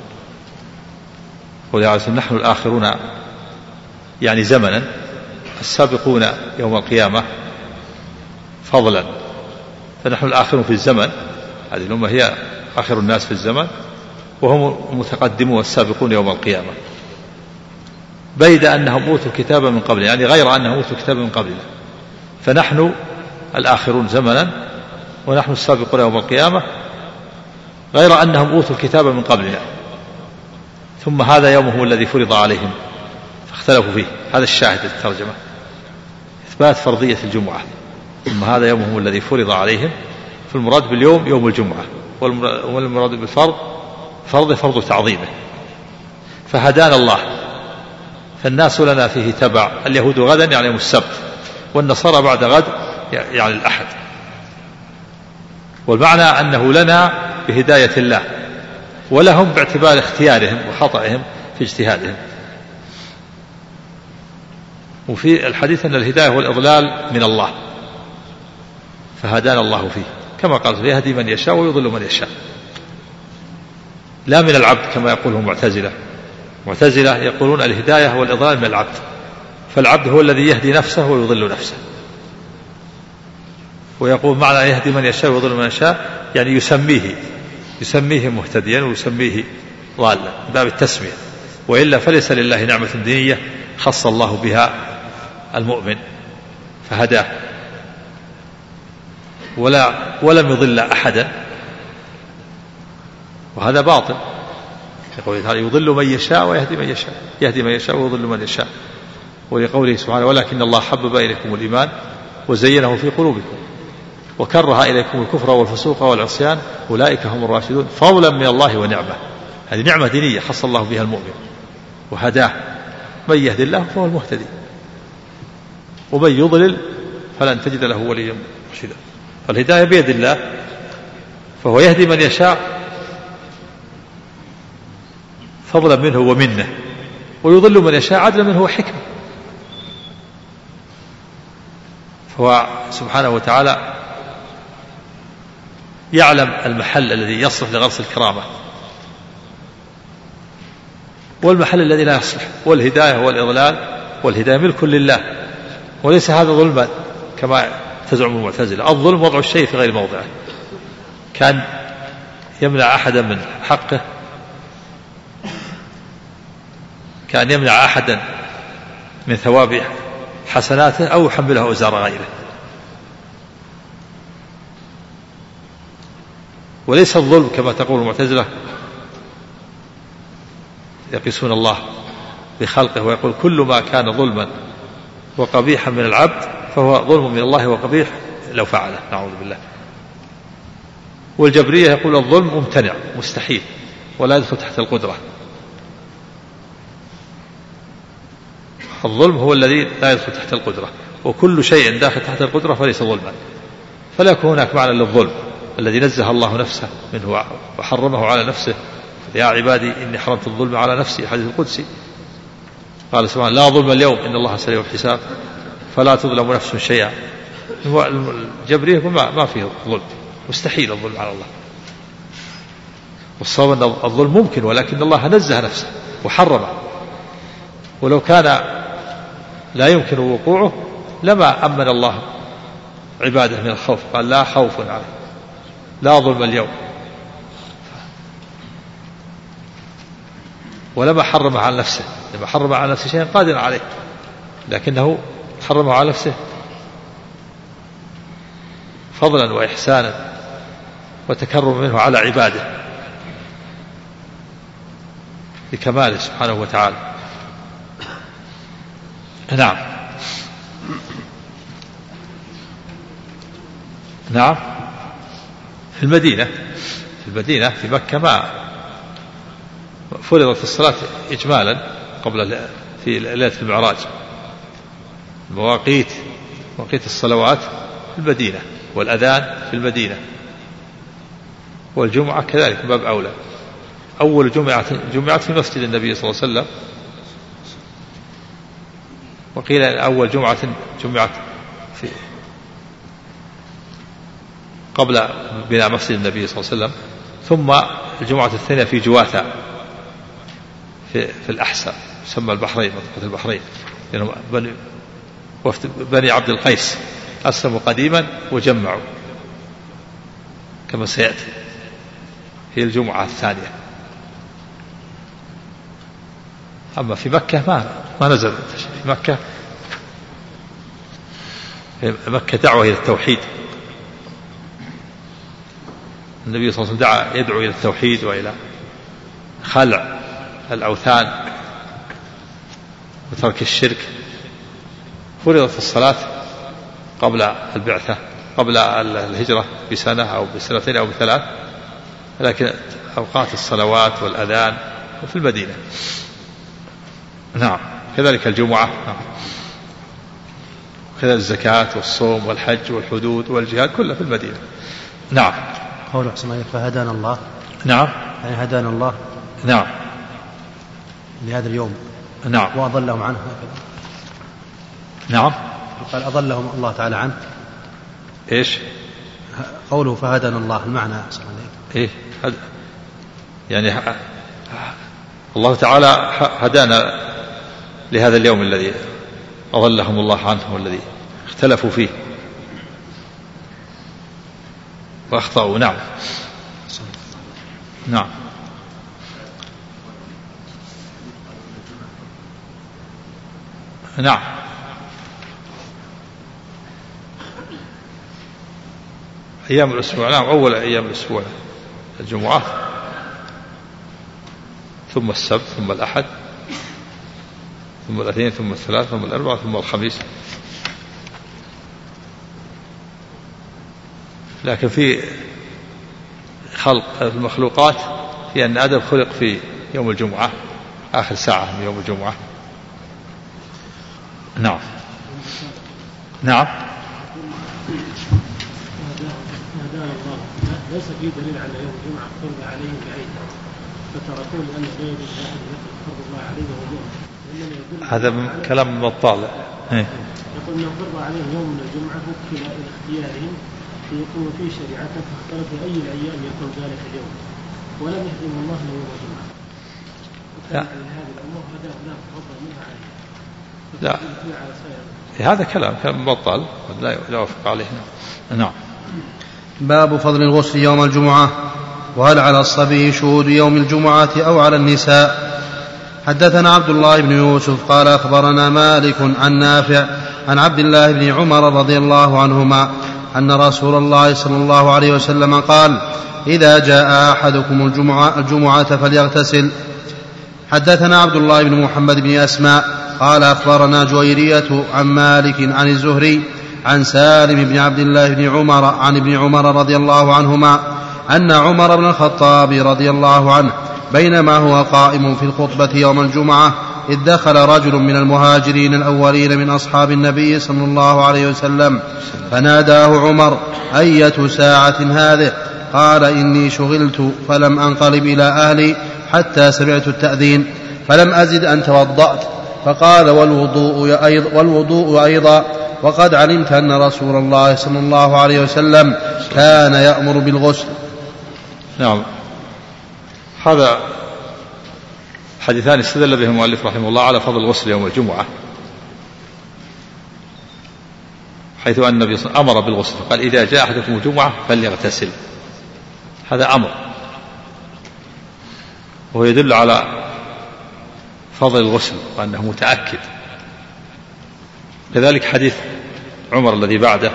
ولذلك نحن الآخرون يعني زمنا، السابقون يوم القيامة فضلا، فنحن الآخرون في الزمن، هذه الأمة هي آخر الناس في الزمن وهم المتقدمون والسابقون يوم القيامة، بيد أنهم أوتوا الكتاب من قبل، يعني غير أنهم أوتوا الكتاب من قبلنا، فنحن الآخرون زمنا ونحن السابقون يوم القيامة، غير أنهم أوتوا الكتاب من قبلنا، ثم هذا يومهم الذي فرض عليهم فاختلفوا فيه. هذا الشاهد الترجمة، إثبات فرضية الجمعة. ثم هذا يومهم الذي فرض عليهم، فالمراد باليوم يوم الجمعة، والمراد بالفرض فرض فرض تعظيمه. فهدانا الله، فالناس لنا فيه تبع، اليهود غدا يعني يوم السبت، والنصارى بعد غد يعني الأحد. والمعنى أنه لنا بهداية الله، ولهم باعتبار اختيارهم وخطئهم في اجتهادهم. وفي الحديث أن الهداية والإضلال من الله، فهدانا الله فيه، كما قال يهدي من يشاء ويضل من يشاء، لا من العبد كما يقوله المعتزلة. معتزلة يقولون الهداية والإضلال من العبد، فالعبد هو الذي يهدي نفسه ويضل نفسه. ويقول معنى يهدي من يشاء ويضل من يشاء يعني يسميه يسميه مهتديا ويسميه ضالا، باب التسمية. وإلا فليس لله نعمة دينية خص الله بها المؤمن فهداه، ولا ولم يضل أحدا، وهذا باطل. يقول يضل من يشاء ويهدي من يشاء، يهدي من يشاء ويضل من يشاء. ولقوله سبحانه ولكن الله حبب إليكم الإيمان وزينه في قلوبكم وكره إليكم الكفر والفسوق والعصيان أولئك هم الراشدون فضلا من الله ونعمة. هذه نعمة دينية خص الله بها المؤمن وهداه، من يهدي الله فهو المهتدي، ومن يضلل فلن تجد له وليا مرشدا. فالهداية بيد الله، فهو يهدي من يشاء فضلا منه ومنه، ويضل من يشاء عدلا منه وحكمة. فهو سبحانه وتعالى يعلم المحل الذي يصلح لغرس الكرامة والمحل الذي لا يصلح. والهداية والإضلال والهداية ملك لله، وليس هذا ظلما كما تزعم المعتزلة. الظلم وضع الشيء في غير موضعه، كان يمنع أحدا من حقه، كان يمنع أحدا من ثواب حسناته أو يحمله أوزار غيره. وليس الظلم كما تقول المعتزلة يقيسون الله بخلقه، ويقول كل ما كان ظلما وقبيحا من العبد فهو ظلم من الله وقبيح لو فعله، نعوذ بالله. والجبرية يقول الظلم ممتنع مستحيل ولا يدخل تحت القدرة. الظلم هو الذي لا يدخل تحت القدرة، وكل شيء داخل تحت القدرة فليس ظلما. فلا يكون هناك معنى للظلم الذي نزه الله نفسه منه وحرمه على نفسه. يا عبادي إني حرمت الظلم على نفسي، حديث القدسي. قال سبحانه لا ظلم اليوم إن الله سريع الحساب فلا تظلم نفس شيئا. الجبرية يقول ما, ما فيه ظلم، مستحيل الظلم على الله. والصواب أن الظلم ممكن، ولكن الله نزه نفسه وحرمه. ولو كان لا يمكن وقوعه لما أمن الله عباده من الخوف، قال لا خوف عليه لا ظلم اليوم، ولما حرم على نفسه. لما حرم على نفسه شيئا قادر عليه، لكنه حرمه على نفسه فضلا وإحسانا وتكرم منه على عباده بكماله سبحانه وتعالى. نعم نعم في المدينة في المدينة في مكة ما فرضت الصلاة إجمالا قبل في ليلة المعراج. مواقيت مواقيت الصلوات في المدينة، والأذان في المدينة، والجمعة كذلك باب أولى. أول جمعة جمعة في مسجد النبي صلى الله عليه وسلم، وقيل أول جمعة جمعة في قبل بناء مسجد النبي صلى الله عليه وسلم، ثم الجمعة الثانية في جواثة في, في الأحساء، يسمى البحرين، منطقة البحرين، لأنهم بني, بني عبد القيس أسلموا قديما وجمعوا كما سيأتي. هي الجمعة الثانية. أما في مكة ما ما نزل في مكة مكة دعوة إلى التوحيد. النبي صلى الله عليه وسلم دعا يدعو إلى التوحيد وإلى خلع الأوثان وترك الشرك. فرضت الصلاة قبل البعثة قبل الهجرة بسنة أو بسنتين أو بثلاث، لكن أوقات الصلوات والأذان في المدينة. نعم. كذلك الجمعة. نعم. كذلك الزكاة والصوم والحج والحدود والجهاد كلها في المدينة. نعم. قول أحسن عليك فهدانا الله. نعم. يعني هدانا الله. نعم. لهذا اليوم. نعم. وأضلهم عنه. نعم. قال أضلهم الله تعالى عنه. إيش قوله فهدانا الله المعنى أحسن عليك. إيه هد... يعني ه... الله تعالى هدانا لهذا اليوم الذي أضلهم الله عنه والذي اختلفوا فيه وأخطأوا. نعم. نعم. نعم. أيام الأسبوع. نعم. أول أيام الأسبوع الجمعة، ثم السبت، ثم الأحد، ثم الاثنين، ثم الثلاث، ثم الأربعاء، ثم الخميس. لكن في خلق المخلوقات في أن آدم خلق في يوم الجمعة آخر ساعة من يوم الجمعة. نعم. نعم. ليس في دليل على يوم الجمعة فرض عليهم بعيد فتركون أن لا يجوز لأحد فرض الله عليه وهو هذا من كلام بطال. يقول أنه فرض عليهم يوم من الجمعة وكل إلى اختيارهم ليقوموا في شريعته فاختلف أي الأيام يكون ذلك اليوم ولم يحرم الله له يوم الجمعة. لا. هذه الأمور هذا لا تفضل منها عليه. لا. هذا كلام كلام بطال لا يوافق عليه. نعم. باب فضل الغسل يوم الجمعة، وهل على الصبي شهود يوم الجمعة أو على النساء. حدثنا عبد الله بن يوسف قال أخبرنا مالك عن نافع عن عبد الله بن عمر رضي الله عنهما أن رسول الله صلى الله عليه وسلم قال إذا جاء أحدكم الجمعة, الجمعة فليغتسل. حدثنا عبد الله بن محمد بن أسماء قال أخبرنا جويرية عن مالك عن الزهري عن سالم بن عبد الله بن عمر عن ابن عمر رضي الله عنهما أن عمر بن الخطاب رضي الله عنه بينما هو قائم في الخطبة يوم الجمعة إذ دخل رجل من المهاجرين الأولين من أصحاب النبي صلى الله عليه وسلم فناداه عمر أية ساعة هذه؟ قال إني شغلت فلم أنقلب إلى أهلي حتى سمعت التأذين فلم أزد أن توضأت. فقال والوضوء أيضا, والوضوء أيضا وقد علمت أن رسول الله صلى الله عليه وسلم كان يأمر بالغسل. نعم. هذا حديثان استدل بهم المؤلف رحمه الله على فضل الغسل يوم الجمعة، حيث أن النبي صلى الله عليه وسلم أمر بالغسل قال إذا جاء أحدكم الجمعة فليغتسل. هذا أمر وهو يدل على فضل الغسل وأنه متأكد. كذلك حديث عمر الذي بعده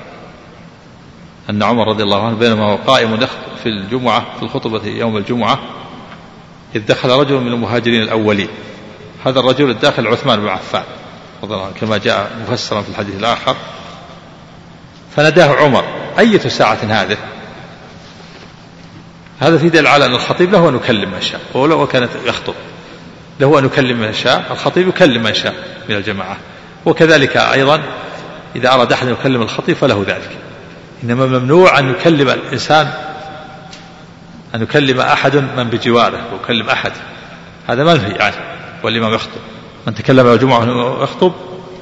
أن عمر رضي الله عنه بينما هو قائم في الجمعة في الخطبة يوم الجمعة إذ دخل رجل من المهاجرين الأولين. هذا الرجل الداخل عثمان بن عفان كما جاء مفسرا في الحديث الآخر. فنداه عمر أية ساعة هذه؟ هذا في دليل على أن الخطيب له أن يكلم من شاء، ولو كانت يخطب له أن يكلم من شاء، الخطيب يكلم من شاء من الجماعة. وكذلك أيضا إذا أراد أحد أن يكلم الخطيب فله ذلك. إنما ممنوع أن يكلم الإنسان أن يكلم أحد من بجواره ويكلم أحد، هذا منهي عنه. والإمام يخطب، من تكلم يوم الجمعة ويخطب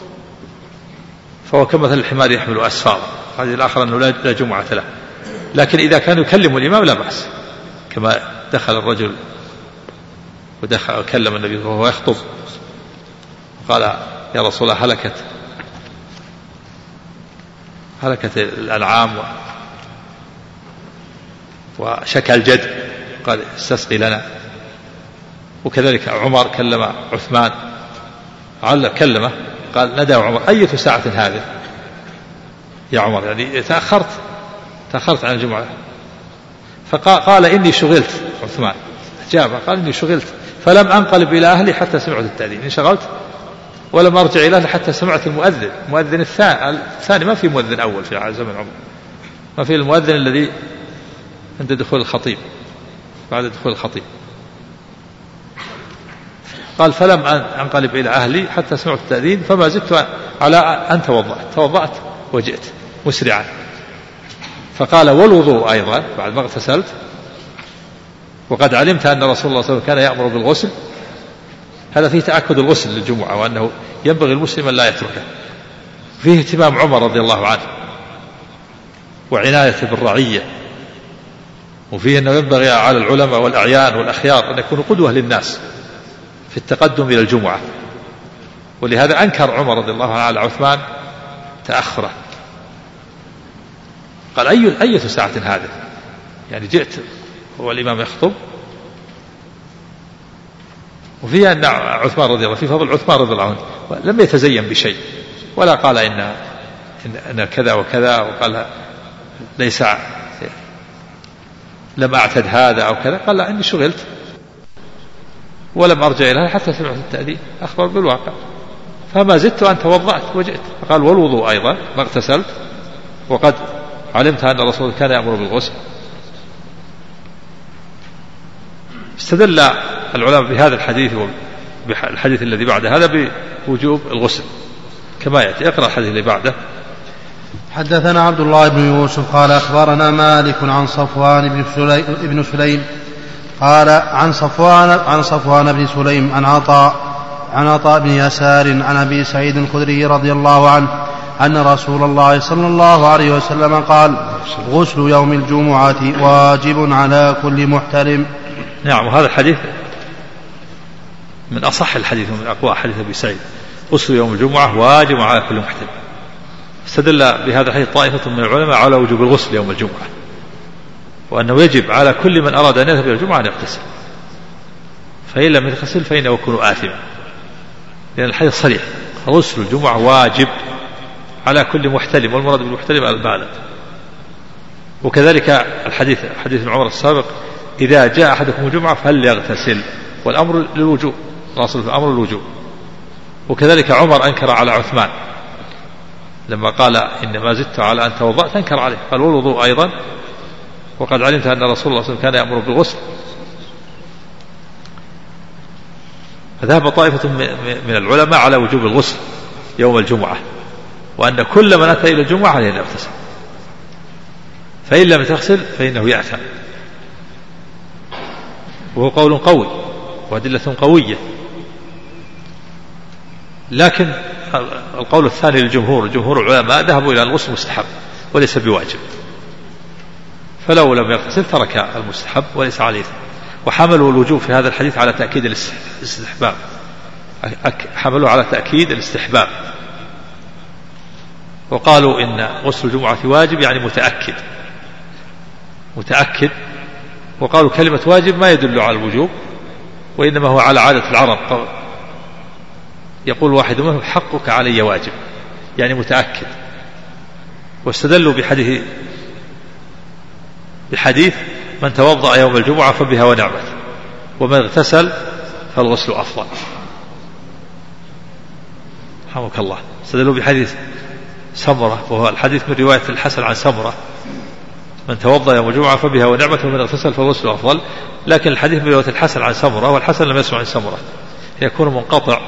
فهو كمثل الحمار يحمل أسفارا. هذه الآخر أنه لا جمعة له. لكن إذا كان يكلم الإمام لا بأس، كما دخل الرجل ودخل وكلم النبي وهو يخطب قال يا رسول الله هلكت هلكت الأنعام وشكى الجد قال استسقي لنا. وكذلك عمر كلم عثمان علّ كلمه قال ندى عمر أية ساعة هذه؟ يا عمر يعني تأخرت تأخرت عن الجمعة. فقال إني شغلت عثمان جابه قال إني شغلت فلم أنقلب إلى أهلي حتى سمعت التأذين. انشغلت ولم أرجع إلى أهلي حتى سمعت المؤذن. المؤذن الثاني ما في مؤذن أول في زمن عمر، ما في المؤذن الذي عند دخول الخطيب بعد دخول الخطيب. قال فلم أنقلب إلى أهلي حتى سمعت التأذين فما زدت على أن توضأت توضأت وجئت مسرعا. فقال والوضوء أيضا بعد ما اغتسلت وقد علمت أن رسول الله صلى الله عليه وسلم كان يأمر بالغسل. هذا فيه تأكد الغسل للجمعة وأنه ينبغي المسلم أن لا يتركه. فيه اهتمام عمر رضي الله عنه وعناية بالرعية. وفيه أنه ينبغي على العلماء والأعيان والأخيار أن يكونوا قدوة للناس في التقدم إلى الجمعة. ولهذا أنكر عمر رضي الله عنه على عثمان تأخره. قال أي أية ساعة هذه يعني جئت هو الإمام يخطب. وفيها أن عثمان رضي الله في فضل عثمان رضي الله عنه لم يتزين بشيء ولا قال إن, إن, إن كذا وكذا وقال ليس لم أعتد هذا أو كذا. قال لا إني شغلت ولم أرجع إليها حتى سمعت التأذين أخبر بالواقع. فما زدت أن توضأت وجئت. فقال والوضوء أيضا ما اغتسلت وقد علمت أن الرسول كان يأمر بالغسل. استدل العلماء بهذا الحديث والحديث الذي بعد هذا بوجوب الغسل كما يأتي. اقرأ الحديث اللي بعده. حدثنا عبد الله بن يوسف قال أخبرنا مالك عن صفوان بن سليم, بن سليم قال عن صفوان عن صفوان بن سليم عن عطاء عن عطاء بن يسار عن أبي سعيد الخدري رضي الله عنه أن رسول الله صلى الله عليه وسلم قال غسل يوم الجمعة واجب على كل محترم. نعم وهذا الحديث من أصح الحديث ومن أقوى حديث أبي سعيد. غسل يوم الجمعة واجب على كل محترم. استدل بهذا الحديث طائفة من العلماء على وجوب الغسل يوم الجمعة وأنه يجب على كل من أراد أن يذهب إلى الجمعة أن يغتسل فإن لم يغتسل فإنه يكون آثما لأن الحديث صريح غسل الجمعة واجب على كل محتلم والمراد بالمحتلم البالغ. وكذلك الحديث حديث عمر السابق إذا جاء أحدكم الجمعة فليغتسل والأمر للوجوب الأصل في الأمر للوجوب. وكذلك عمر أنكر على عثمان لما قال إنما زدت على أن توضأت أنكر عليه قال والوضوء أيضا وقد علمت أن رسول الله صلى الله عليه وسلم كان يأمر بالغسل. فذهب طائفة من العلماء على وجوب الغسل يوم الجمعة وأن كل من أتى إلى الجمعة عليه أن يغتسل فإن لم تغسل فإنه يأثم. وهو قول قوي وأدلة قوية. لكن القول الثاني للجمهور جمهور العلماء ذهبوا إلى الغسل مستحب وليس بواجب فلو لم يغتسل ترك المستحب وليس عليه. وحملوا الوجوب في هذا الحديث على تأكيد الاستحباب حملوا على تأكيد الاستحباب وقالوا إن غسل الجمعة واجب يعني متأكد متأكد. وقالوا كلمة واجب ما يدل على الوجوب وإنما هو على عادة العرب يقول واحد منهم حقك علي واجب يعني متأكد. واستدلوا بحديث بحديث من توضأ يوم الجمعة فبها ونعمت ومن اغتسل فالغسل أفضل. رحمك الله. استدلوا بحديث سمرة وهو الحديث من رواية الحسن عن سمرة من توضأ يوم الجمعة فبها ونعمت ومن اغتسل فالغسل أفضل. لكن الحديث من رواية الحسن عن سمرة والحسن لم يسمع عن سمرة يكون منقطع.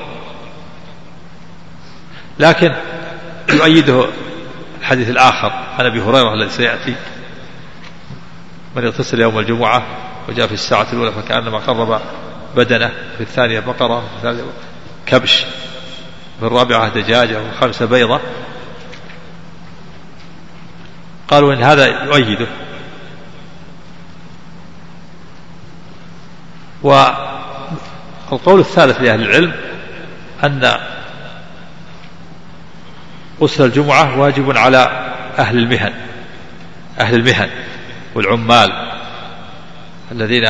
لكن يؤيده الحديث الآخر عن أبي هريرة الذي سيأتي من يغتسل يوم الجمعة وجاء في الساعة الأولى فكأنما قرب بدنه في الثانية بقرة في الثالثة كبش في الرابعة دجاجة وفي الخامسة بيضة. قالوا إن هذا يؤيده. والقول الثالث لأهل العلم أن غسل الجمعة واجب على أهل المهن أهل المهن والعمال الذين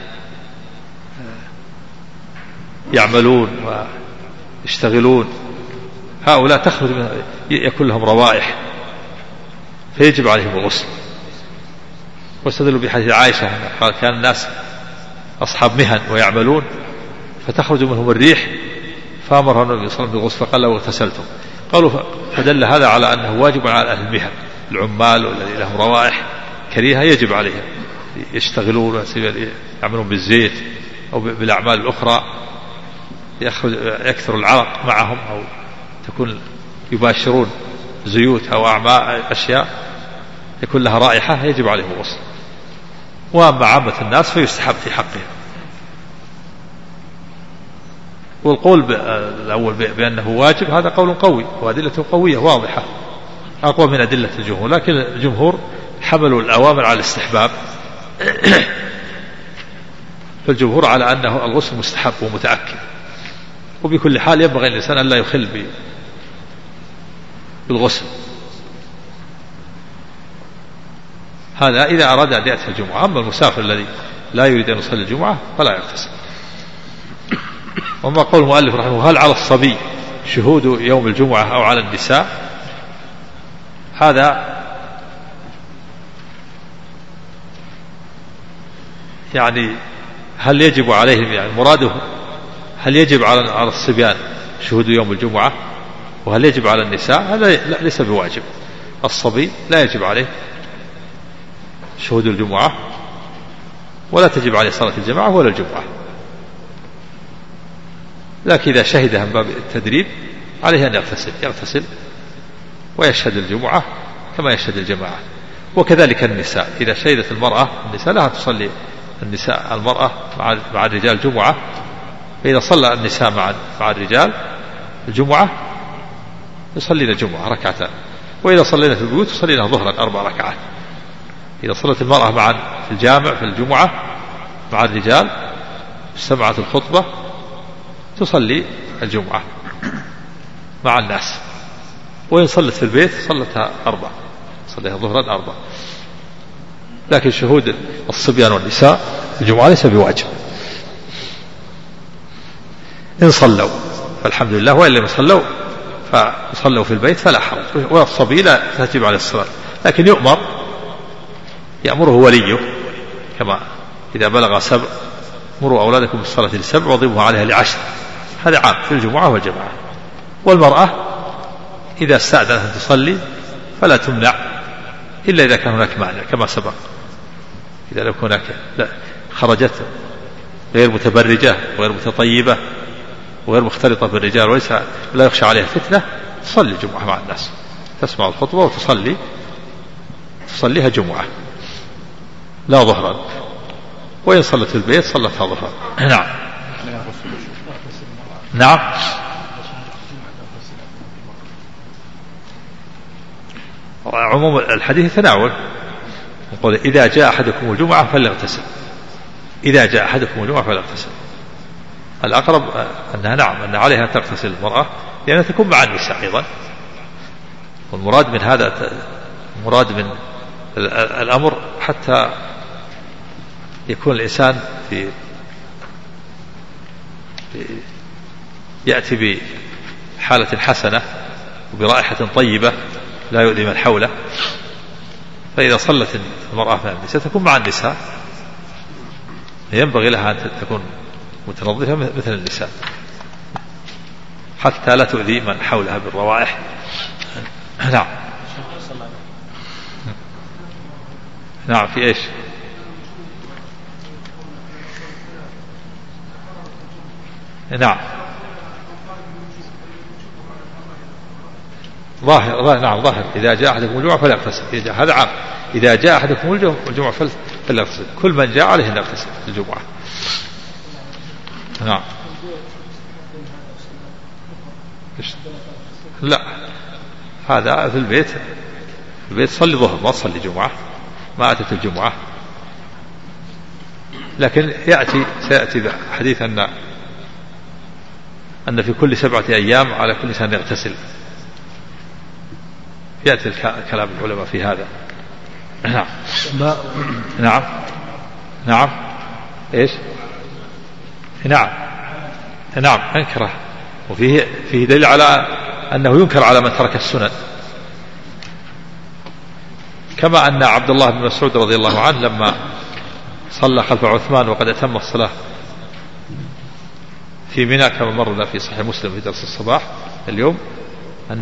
يعملون ويشتغلون. هؤلاء تخرج من يكون لهم روائح فيجب عليهم الغسل. واستدلوا بحديث عائشة قال كان الناس أصحاب مهن ويعملون فتخرج منهم الريح فأمر النبي صلى الله عليه وسلم بالغسل فقال لو اغتسلتم. قالوا فدل هذا على أنه واجب على أهل المهن العمال والذي لهم روائح كريهة يجب عليهم يشتغلون يعملون بالزيت أو بالأعمال الأخرى يكثر العرق معهم أو تكون يباشرون زيوت أو أعمال أشياء يكون لها رائحة يجب عليهم الغسل. وأما عامة الناس فيستحب في حقهم. والقول الأول بأنه واجب هذا قول قوي وأدلة قوية واضحة أقوى من أدلة الجمهور، لكن الجمهور حملوا الأوامر على الاستحباب فالجمهور على أنه الغسل مستحب ومتأكد. وبكل حال ينبغي الإنسان أن لا يخل بالغسل. هذا إذا أراد أن يأتي الجمعة. أما المسافر الذي لا يريد أن يصلي الجمعة فلا يغتسل. وما قول المؤلف رحمه الله هل على الصبي شهود يوم الجمعة أو على النساء؟ هذا يعني هل يجب عليهم يعني مراده هل يجب على الصبيان شهود يوم الجمعة وهل يجب على النساء؟ هذا ليس بواجب. الصبي لا يجب عليه شهود الجمعة ولا تجب عليه صلاة الجماعة ولا الجمعة، لكن إذا شهدها من باب التدريب عليه أن يغتسل يغتسل ويشهد الجمعة كما يشهد الجماعة. وكذلك النساء إذا شهدت المرأة النساء لها تصلي النساء المرأة مع الرجال الجمعة، فإذا صلى النساء مع مع الرجال الجمعة يصلين الجمعة ركعتان، وإذا صلينا في البيوت يصلينا ظهرا أربع ركعات. إذا صلت المرأة مع في الجامع في الجمعة مع الرجال سمعت الخطبة تصلي الجمعة مع الناس، وإن صلت في البيت صلتها أربع صليها ظهرا أربع. لكن شهود الصبيان والنساء الجمعة ليس بواجب. إن صلوا فالحمد لله، وإن لم يصلوا فصلوا في البيت فلا حرج. والصبي لا تجب عليه الصلاة، لكن يؤمر يأمره وليه كما إذا بلغ سبع مروا أولادكم بالصلاة لسبع واضربوها عليها لعشر. هذا عام في الجمعة والجماعة. والمرأة إذا استأذنت أن تصلي فلا تمنع إلا إذا كان هناك مانع كما سبق. إذا لم هناك خرجت غير متبرجة وغير متطيبة وغير مختلطة بالرجال وليس لا يخشى عليها فتنة تصلي الجمعة مع الناس، تسمع الخطبة وتصلي تصليها جمعة لا ظهرا، وإن صلت في البيت صلتها ظهرا. نعم نعم عموم الحديث تناول يقول إذا جاء أحدكم الجمعة فليغتسل. إذا جاء أحدكم الجمعة فليغتسل. الأقرب أنها نعم أن عليها تغتسل المرأة لأنها تكون مع النساء أيضا. والمراد من هذا مراد من الأمر حتى يكون الإنسان في يأتي بحالة حسنة وبرائحة طيبة لا يؤذي من حوله. فإذا صلت المرأة مع النساء تكون مع النساء، ينبغي لها أن تكون متنظفة مثل النساء حتى لا تؤذي من حولها بالروائح. نعم نعم في إيش؟ نعم ظاهر نعم ظاهر إذا جاء أحدكم الجمعة فليغتسل. هذا عام. إذا جاء أحدكم الجمعة فليغتسل. كل من جاء عليه أن يغتسل الجمعة. نعم لا هذا في البيت في البيت صلي ظهر ما تصلي جمعة ما أتت الجمعة. لكن يأتي سيأتي حديث أن أن في كل سبعة أيام على كل إنسان يغتسل. يأتي كلام العلماء في هذا. نعم نعم نعم إيش نعم نعم أنكره. وفيه فيه دليل على أنه ينكر على من ترك السنن. كما أن عبد الله بن مسعود رضي الله عنه لما صلى خلف عثمان وقد أتم الصلاة في منى كما مرنا في صحيح مسلم في درس الصباح اليوم، أن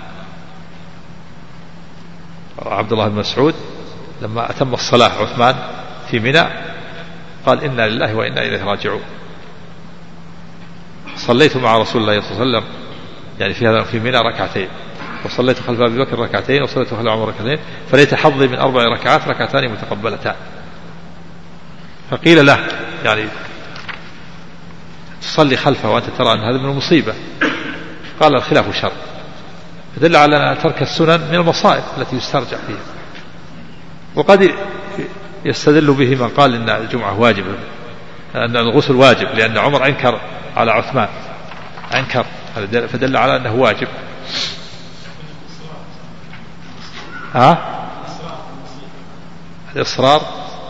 عبد الله بن مسعود لما أتم الصلاة عثمان في منى قال إنا لله وإنا إليه راجعون. صليت مع رسول الله صلى الله عليه وسلم يعني في هذا في منى ركعتين، وصليت خلف أبي بكر ركعتين، وصليت خلف عمر ركعتين، فليت حظي من أربع ركعات ركعتان متقبلتان. فقيل له يعني تصلي خلفه وأنت ترى أن هذا من المصيبة؟ قال الخلاف شر. فدل على أن ترك السنن من المصائب التي يسترجع فيها. وقد يستدل به من قال إن الجمعة واجب، أن الغسل واجب، لأن عمر أنكر على عثمان، أنكر فدل على أنه واجب. ها؟ الإصرار،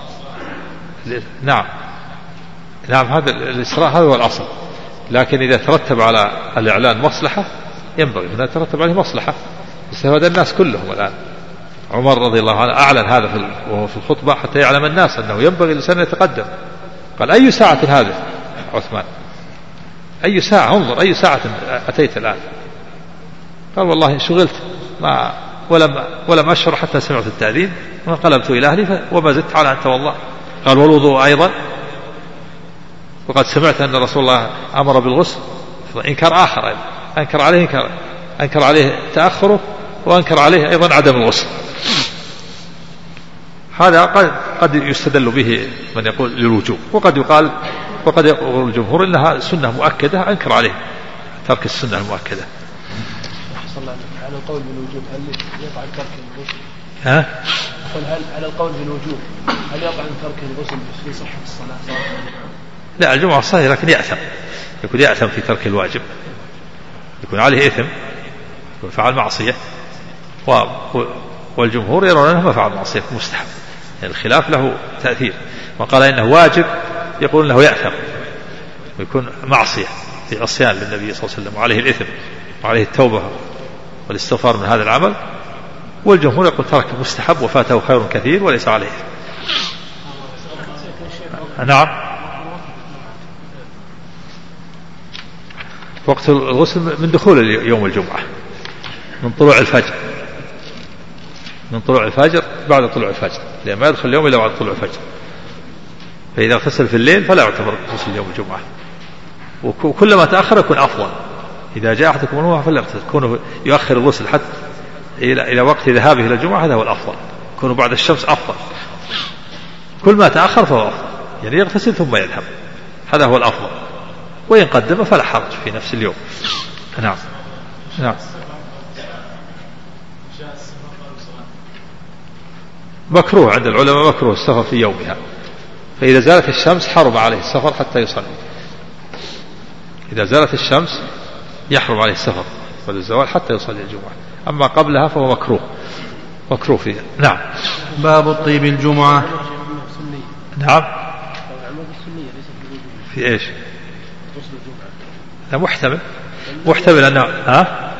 نعم نعم هذا الإصرار هذا هو الأصل، لكن إذا ترتب على الإعلان مصلحة ينبغي أن يترتب عليه مصلحة. استفاد الناس كلهم الآن. عمر رضي الله عنه أعلن هذا في وهو في الخطبة حتى يعلم الناس أنه ينبغي الإنسان يتقدم. قال أي ساعة هذه عثمان؟ أي ساعة؟ انظر أي ساعة أتيت الآن؟ قال والله شغلت ما ولم ولم أشعر حتى سمعت التأذين وانقلبت إلى أهلي وما زدت على أن توضأ. قال والوضوء أيضا؟ وقد سمعت أن رسول الله أمر بالغسل. إنكار آخر أيضا. أنكر عليه إنكار أنكر عليه تأخره، وأنكر عليه أيضا عدم الغسل. هذا قد قد يستدل به من يقول للوجوب، وقد يقال وقد يقول الجمهور إنها سنة مؤكدة أنكر عليه ترك السنة المؤكدة. على القول بالوجوب هل يقع ترك الغسل؟ ها؟ هل على القول بالوجوب هل يقع ترك الغسل في صحة الصلاة؟ لا، الجمعة صحيح لكن يأثم، يكون يأثم في ترك الواجب، يكون عليه إثم، يكون فعل معصية، والجمهور يرون أنه ما فعل معصية مستحب. يعني الخلاف له تأثير. وقال إنه واجب يقول أنه يأثم ويكون معصية في عصيان للنبي صلى الله عليه وسلم، وعليه الإثم وعليه التوبة والاستغفار من هذا العمل. والجمهور يقول ترك مستحب وفاته خير كثير وليس عليه. نعم. وقت الغسل من دخول يوم الجمعة، من طلوع الفجر، من طلوع الفجر بعد طلوع الفجر، لأن ما يدخل اليوم إلا بعد طلوع الفجر. فإذا اغتسل في الليل فلا يعتبر غسل يوم الجمعة. وكلما تأخر يكون أفضل. إذا جاء أحدكم منه فلا يكون يؤخر الغسل حتى إلى إلى وقت ذهابه إلى الجمعة، هذا هو الأفضل. يكون بعد الشمس أفضل. كل ما تأخر فهو أفضل، يعني يغتسل ثم يذهب، هذا هو الأفضل. وإن قدم فلا حرج في نفس اليوم. نعم نعم. مكروه عند العلماء، مكروه السفر في يومها، فإذا زالت الشمس حرم عليه السفر حتى يصلي. إذا زالت الشمس يحرم عليه السفر والزوال حتى يصلي الجمعة. أما قبلها فهو مكروه، مكروه فيها. نعم. باب الطيب الجمعة. نعم. في إيش؟ لا، محتمل محتمل أنه ها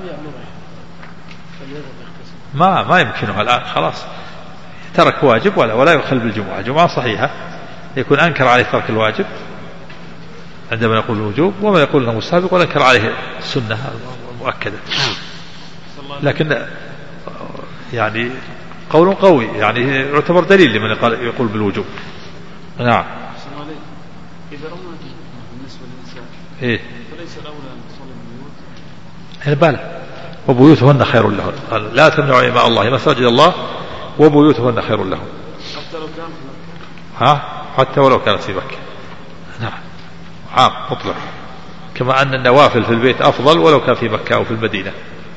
ما ما يمكنه الآن، خلاص ترك واجب ولا ولا يخل بالجمعة. الجمعة صحيحة، يكون أنكر عليه ترك الواجب عندما يقول الوجوب، وما يقول انه مستحب ولا ينكر عليه السنة المؤكدة. لكن يعني قول قوي، يعني يعتبر دليل لمن يقول بالوجوب. نعم. إذا رمى بالنسبة للنساء إيه فليس الأولى أن تصلي بالبيوت؟ البالة وبيوتهن خير لهن. قال لا تمنعوا إماء الله مساجد الله وبيوتهن خير لهم. حتى لو كان في مكة. ها حتى ولو كانت في مكة. نعم، عام مطلق. كما أن النوافل في البيت أفضل ولو كان في مكة أو في المدينة.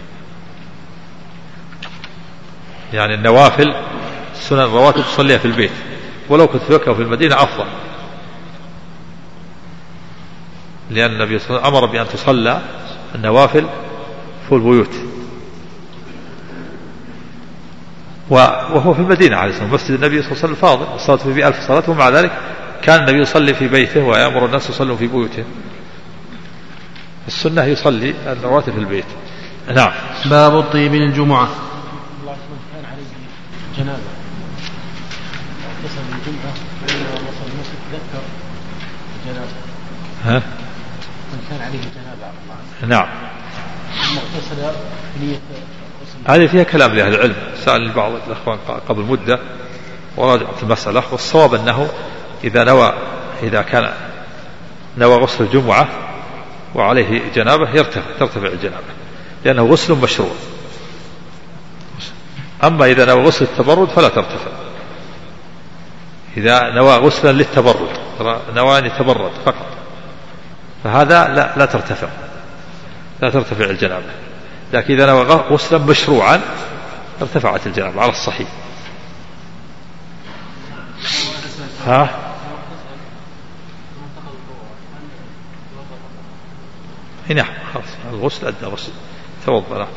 يعني النوافل السنن الرواتب تصليها في البيت، ولو كنت في مكة أو في المدينة أفضل، لأن النبي صلى الله عليه وسلم أمر بأن تصلى النوافل في البيوت، وهو في المدينة عليه الصلاة والسلام. مسجد النبي صلى الله عليه وسلم فاضل، الصلاة فيه بألف صلاة، ومع ذلك كان النبي يصلي في بيته ويأمر الناس يصلوا في بيوتهم. السنة يصلي الرواتب في البيت. نعم. باب الطيب للجمعة. الله كان عليه جنابة اغتسل من الجمعة ولما وصل المسجد تذكر الجنابة. ها؟ من كان عليه جنابة الله. نعم. ثم اغتسل بنية هذه فيها كلام لأهل العلم، سأل بعض الأخوان قبل مدة وراجعت المسألة، والصواب أنه إذا نوى إذا كان نوى غسل الجمعة وعليه جنابة يرتفع ترتفع الجنابة لأنه غسل مشروع. أما إذا نوى غسل التبرد فلا ترتفع. إذا نوى غسلا للتبرد نوى أن يتبرد فقط فهذا لا, لا ترتفع لا ترتفع الجنابة. لكن إذا نوى غسلا مشروعا ارتفعت الجنابة على الصحيح. ها؟ هنا خلاص الغسل أدى غسل توضأ.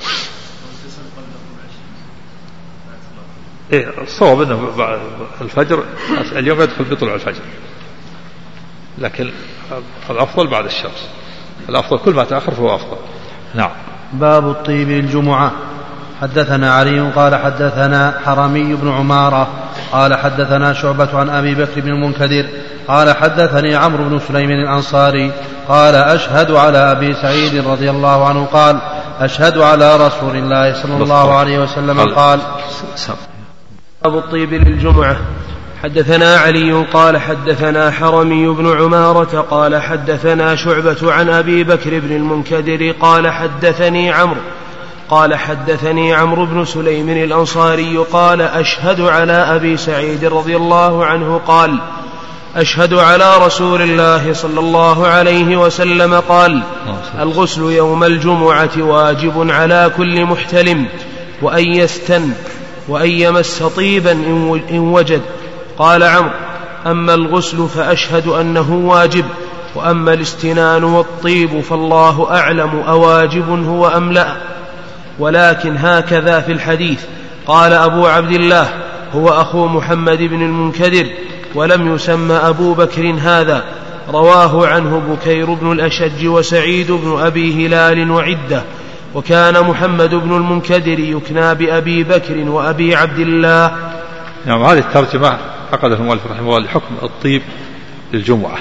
إيه الصواب أنه الفجر اليوم يدخل بطلوع الفجر، لكن الأفضل بعد الشمس، الأفضل كل ما تأخر فهو أفضل. نعم. باب الطيب للجمعة. حدثنا علي قال حدثنا حرمي بن عمارة قال حدثنا شعبة عن أبي بكر بن المنكدر قال حدثني عمرو بن سليم الأنصاري قال أشهد على أبي سعيد رضي الله عنه قال أشهد على رسول الله صلى الله عليه وسلم قال باب الطيب للجمعة. حدثنا علي قال حدثنا حرمي بن عمارة قال حدثنا شعبة عن أبي بكر بن المنكدر قال حدثني عمرو قال حدثني عمرو بن سليم الأنصاري قال أشهد على أبي سعيد رضي الله عنه قال أشهد على رسول الله صلى الله عليه وسلم قال الغسل يوم الجمعة واجب على كل محتلم وأن يستن وأن يمس طيبا إن وجد. قال عمرو أما الغسل فأشهد أنه واجب، وأما الاستنان والطيب فالله أعلم أواجب هو أم لا، ولكن هكذا في الحديث. قال أبو عبد الله هو أخو محمد بن المنكدر ولم يسمى أبو بكر هذا. رواه عنه بكير بن الأشج وسعيد بن أبي هلال وعدة، وكان محمد بن المنكدر يكنى بأبي بكر وأبي عبد الله. نعم. هذه الترجمة عقدها المؤلف رحمه الله لحكم الطيب للجمعة.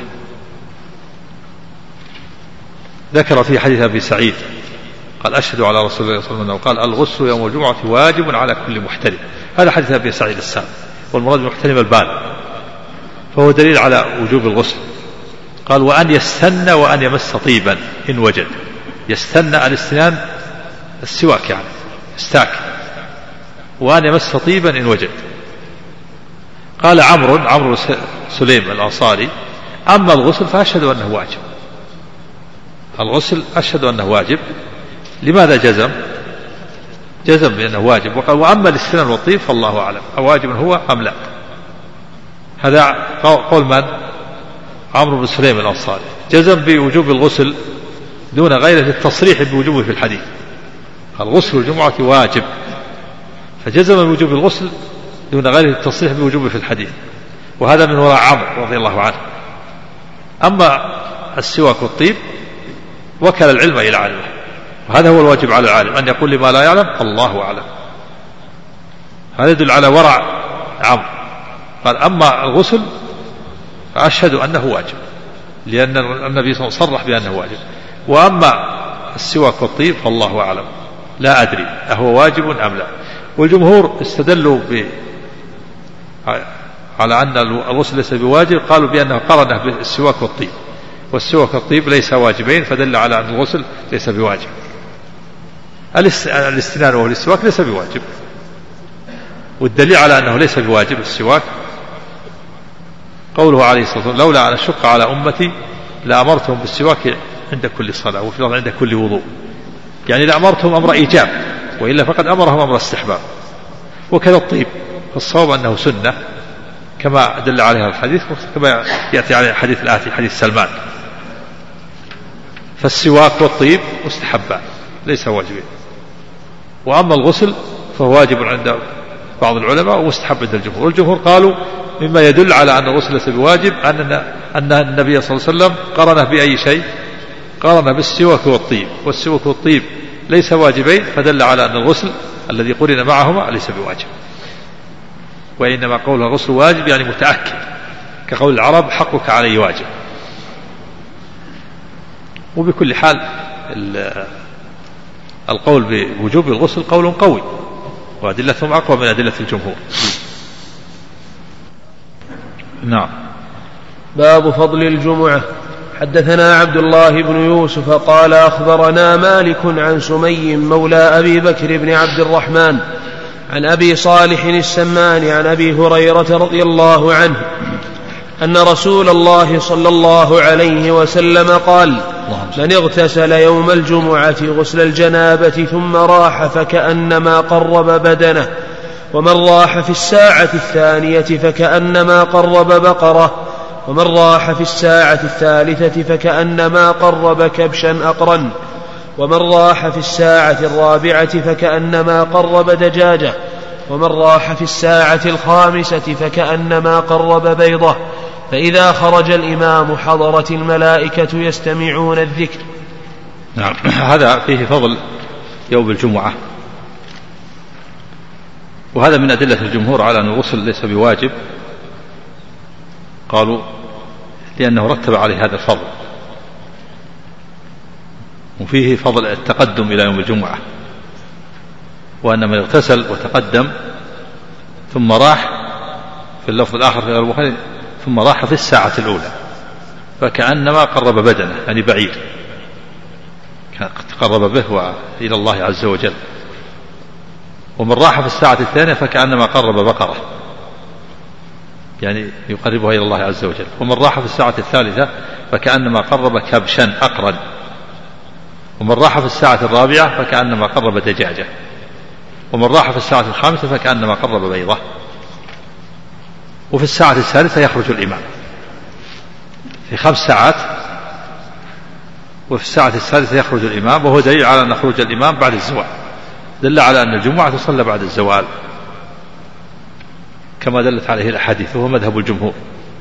ذكر في حديث أبي سعيد قال أشهد على رسول الله صلى الله عليه وسلم قال الغسل يوم الجمعة واجب على كل محتلم. هذا حديث أبي سعيد السابق، والمراد بالمحتلم البالغ، فهو دليل على وجوب الغسل. قال وأن يستن وأن يمس طيبا إن وجد. يستن الاستنان السواك يعني استاك، وأن يمس طيبا إن وجد. قال عمرو عمرو سليم الأنصاري أما الغسل فأشهد أنه واجب. الغسل أشهد أنه واجب. لماذا جزم؟ جزم بأنه واجب. وقال وأما الاستنان والطيب فالله أعلم أواجب هو أم لا. هذا قول من؟ عمرو بن سليم الأنصاري. جزم بوجوب الغسل دون غيره للتصريح بوجوبه في الحديث. الغسل الجمعة واجب، فجزم بوجوب الغسل دون غيره للتصريح بوجوبه في الحديث، وهذا من وراء عمرو رضي الله عنه. أما السواك والطيب وكل العلم إلى عالمه، وهذا هو الواجب على العالم أن يقول لما لا يعلم الله أعلم. هذا يدل على ورع عمرو. قال أما الغسل فأشهد أنه واجب، لأن النبي صلى الله عليه وسلم صرح بأنه واجب. وأما السواك والطيب فالله أعلم لا أدري أهو واجب أم لا. والجمهور استدلوا ب على أن الغسل ليس بواجب، قالوا بأنه قرنه بالسواك والطيب، والسواك والطيب ليس واجبين، فدل على أن الغسل ليس بواجب. الاستنان والاستواك ليس بواجب، والدليل على أنه ليس بواجب السواك قوله عليه الصلاة والسلام لولا أن أشق على أمتي لأمرتهم بالسواك عند كل صلاة، وفي الأرض عند كل وضوء، يعني لأمرتهم أمر إيجاب، وإلا فقد أمرهم أمر استحباب. وكذا الطيب، فالصواب أنه سنة كما دل عليها الحديث، كما يأتي عليه الحديث الآتي حديث سلمان. فالسواك والطيب مستحبان ليس واجبين. وأما الغسل فهو واجب عند بعض العلماء ومستحب عند الجمهور. والجمهور قالوا مما يدل على أن الغسل ليس بواجب أن أن النبي صلى الله عليه وسلم قرنه بأي شيء؟ قرن بالسواك والطيب، والسواك والطيب ليس واجبين، فدل على أن الغسل الذي قرن معهما ليس بواجب. وإنما قولها الغسل واجب يعني متأكد، كقول العرب حقك علي واجب. وبكل حال القول بوجوب الغسل قول قوي وأدلتهم أقوى من أدلة الجمهور. نعم. باب فضل الجمعة. حدثنا عبد الله بن يوسف قال أخبرنا مالك عن سمي مولى أبي بكر بن عبد الرحمن عن أبي صالح السمان عن أبي هريرة رضي الله عنه أن رسول الله صلى الله عليه وسلم قال: من اغتسل يوم الجمعة غسل الجنابة ثم راح فكأنما قرب بدنه، ومن راح في الساعة الثانية فكأنما قرب بقرة، ومن راح في الساعة الثالثة فكأنما قرب كبشا أقرن، ومن راح في الساعة الرابعة فكأنما قرب دجاجة، ومن راح في الساعة الخامسة فكأنما قرب بيضة. فإذا خرج الإمام حضرت الملائكة يستمعون الذكر. نعم. هذا فيه فضل يوم الجمعة، وهذا من أدلة الجمهور على أن الغسل ليس بواجب، قالوا لأنه رتب عليه هذا الفضل. وفيه فضل التقدم إلى يوم الجمعة، وأن من اغتسل وتقدم ثم راح في اللفظ الآخر في البخاري ثم راح في الساعة الأولى فكأنما قرب بدنه، يعني بعيد تقرب به إلى الله عز وجل. ومن راح في الساعة الثانية فكأنما قرب بقرة، يعني يقربها إلى الله عز وجل. ومن راح في الساعة الثالثة فكأنما قرب كبشا أقرن، ومن راح في الساعة الرابعة فكأنما قرب دجاجة، ومن راح في الساعة الخامسة فكأنما قرب بيضة. وفي الساعة الثالثة يخرج الإمام في خمس ساعات، وفي الساعة الثالثة يخرج الإمام، وهو دليل على أن خروج الإمام بعد الزوال، دل على أن الجمعة تصلى بعد الزوال كما دلت عليه الأحاديث، وهو مذهب الجمهور.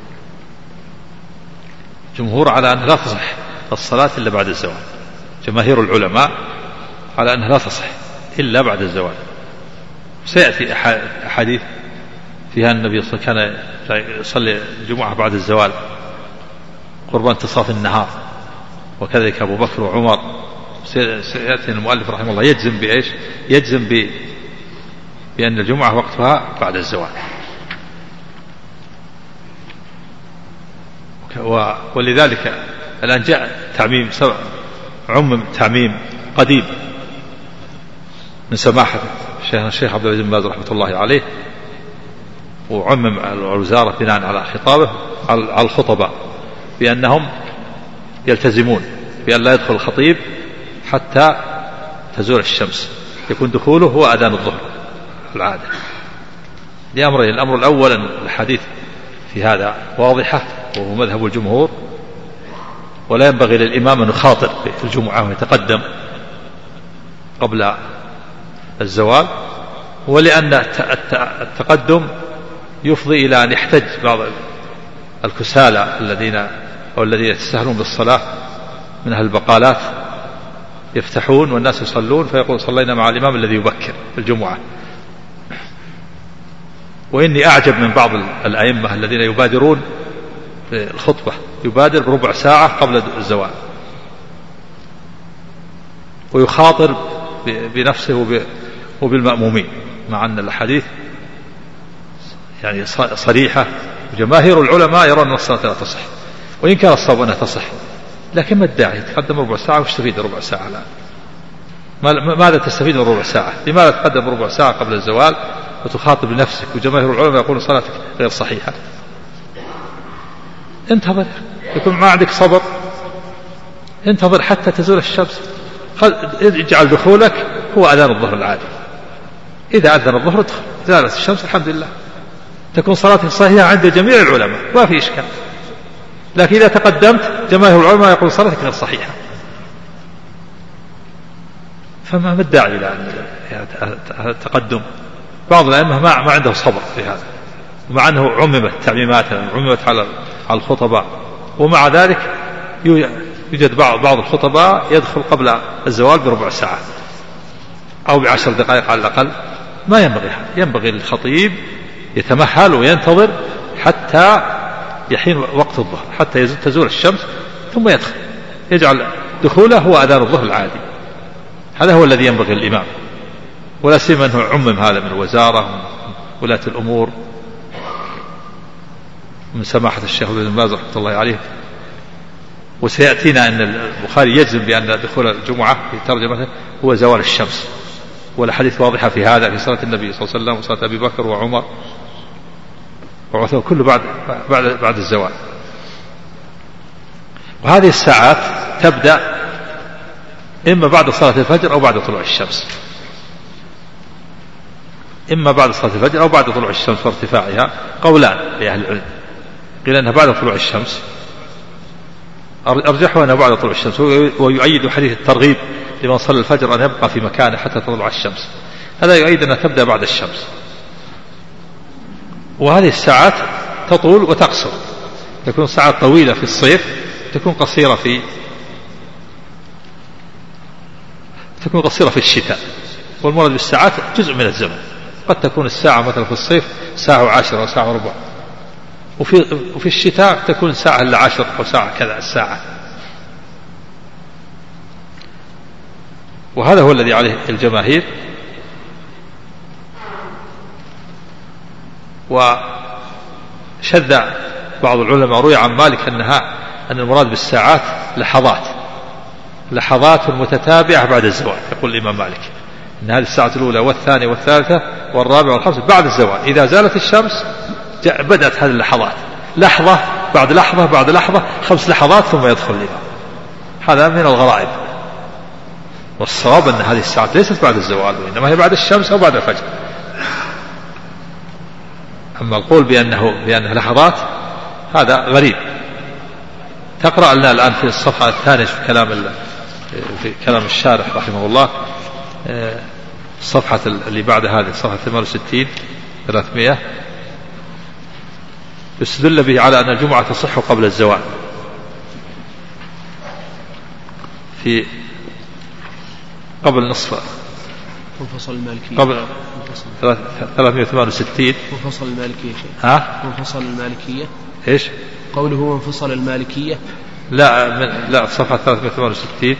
جمهور على أن لا تصح الصلاة إلا بعد الزوال، جماهير العلماء على أنها لا تصح إلا بعد الزوال. سيأتي أحاديث فيها النبي صلى الله عليه وسلم كان يصلي الجمعة بعد الزوال قرب انتصاف النهار، وكذلك أبو بكر وعمر. سيأتي المؤلف رحمه الله يجزم بإيش؟ يجزم ب... بأن الجمعة وقتها بعد الزوال. و... ولذلك الآن جاء تعميم سبع عمم تعميم قديم من سماحة الشيخ عبد العزيز بن باز رحمة الله عليه، وعمم الوزارة بناء على خطابه على الخطباء بأنهم يلتزمون بأن لا يدخل الخطيب حتى تزول الشمس، يكون دخوله هو أذان الظهر العادة. لأمرين: الأمر الأول أن الحديث في هذا واضحة وهو مذهب الجمهور، ولا ينبغي للإمام أن يخاطر في الجمعة ويتقدم قبل الزوال، ولأن التقدم يفضي إلى أن يحتج بعض الكسالى الذين أو الذين يتساهلون بالصلاة من أهل البقالات، يفتحون والناس يصلون فيقول صلينا مع الإمام الذي يبكر في الجمعة. وإني أعجب من بعض الأئمة الذين يبادرون الخطبة، يبادر بربع ساعة قبل الزوال ويخاطر بنفسه وبالمأمومين، مع أن الحديث يعني صريحة. جماهير العلماء يرون أن الصلاة لا تصح، وإن كان الصواب أنها تصح، لكن ما الداعي تقدم ربع ساعة وش تفيد ربع ساعة الآن؟ ماذا تستفيد من ربع ساعة؟ لماذا تقدم ربع ساعة قبل الزوال وتخاطب نفسك؟ وجماهير العلماء يقولون صلاتك غير صحيحة. انتظر، يكون ما عندك صبر، انتظر حتى تزول الشمس، اجعل دخولك هو أذان الظهر العادي. إذا أذن الظهر ادخل، زالت الشمس الحمد لله، تكون صلاتك صحيحة عند جميع العلماء، ما في إشكال. لكن إذا تقدمت جماهير العلماء يقول صلاتك غير صحيحة، فما الداعي إلى التقدم؟ بعض الأئمة ما ما عنده صبر في هذا، مع أنه عممت تعميمات عممت على على الخطباء، ومع ذلك يوجد بعض بعض الخطباء يدخل قبل الزوال بربع ساعة أو بعشر دقائق على الأقل. ما ينبغي هذا، ينبغي للخطيب يتمهل وينتظر حتى يحين وقت الظهر، حتى تزول الشمس ثم يدخل، يجعل دخوله هو أذان الظهر العادي. هذا هو الذي ينبغي الإمام، ولا سيما أنه عمم هذا من الوزارة من ولاة الأمور من سماحة الشيخ ابن باز رحمة الله عليه. وسيأتينا أن البخاري يجزم بأن دخول الجمعة في ترجمته هو زوال الشمس، والحديث واضحة في هذا في صلاة النبي صلى الله عليه وسلم وصلاة أبي بكر وعمر وعثمان كله بعد بعد بعد الزوال. وهذه الساعات تبدأ إما بعد صلاة الفجر أو بعد طلوع الشمس، إما بعد صلاة الفجر أو بعد طلوع الشمس وارتفاعها، قولان لأهل العلم. قيل أنها بعد طلوع الشمس، أرجحوا أنها بعد طلوع الشمس، ويؤيد حديث الترغيب لمن صلى الفجر أن يبقى في مكانه حتى تطلع الشمس، هذا يؤيد أنها تبدأ بعد الشمس. وهذه الساعات تطول وتقصر، تكون ساعات طويلة في الصيف، تكون قصيرة في تكون قصيرة في الشتاء. والمراد بالساعات جزء من الزمن، قد تكون الساعة مثلا في الصيف ساعة وعشرة أو ساعة وربع، وفي وفي الشتاء تكون ساعة إلا عشر أو ساعة كذا الساعة. وهذا هو الذي عليه الجماهير. وشذ بعض العلماء روي عن مالك أنها أن المراد بالساعات لحظات لحظات متتابعة بعد الزوال. يقول الإمام مالك أن هذه الساعة الأولى والثانية والثالثة والرابعة والخامسة بعد الزوال، إذا زالت الشمس بدأت هذه اللحظات، لحظة بعد لحظة بعد لحظة، خمس لحظات ثم يدخل الإمام. هذا من الغرائب، والصواب أن هذه الساعات ليست بعد الزوال، وإنما هي بعد الشمس أو بعد الفجر. أما القول بأنه بأنها لحظات هذا غريب. تقرأ لنا الآن في الصفحة الثانية في كلام في كلام الشارح رحمه الله، الصفحة اللي بعد هذه صفحة ثمانية وستين ثلاثمائة، يستدل به على أن الجمعة تصح قبل الزوال في قبل نصف منفصل المالكية قبل ثلاثمائة وثمانية وستين منفصل المالكية شيء. ها منفصل المالكية إيش قوله منفصل المالكية؟ لا من لا صفحة ثلاثمائة وثمانية وستين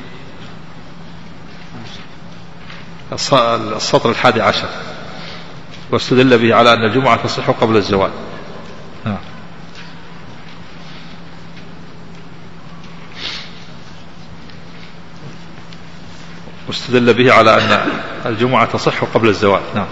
السطر الحادي عشر، واستدل به على أن الجمعة تصح قبل الزوال. ها. واستدل به على أن الجمعة تصح قبل الزوال. نعم.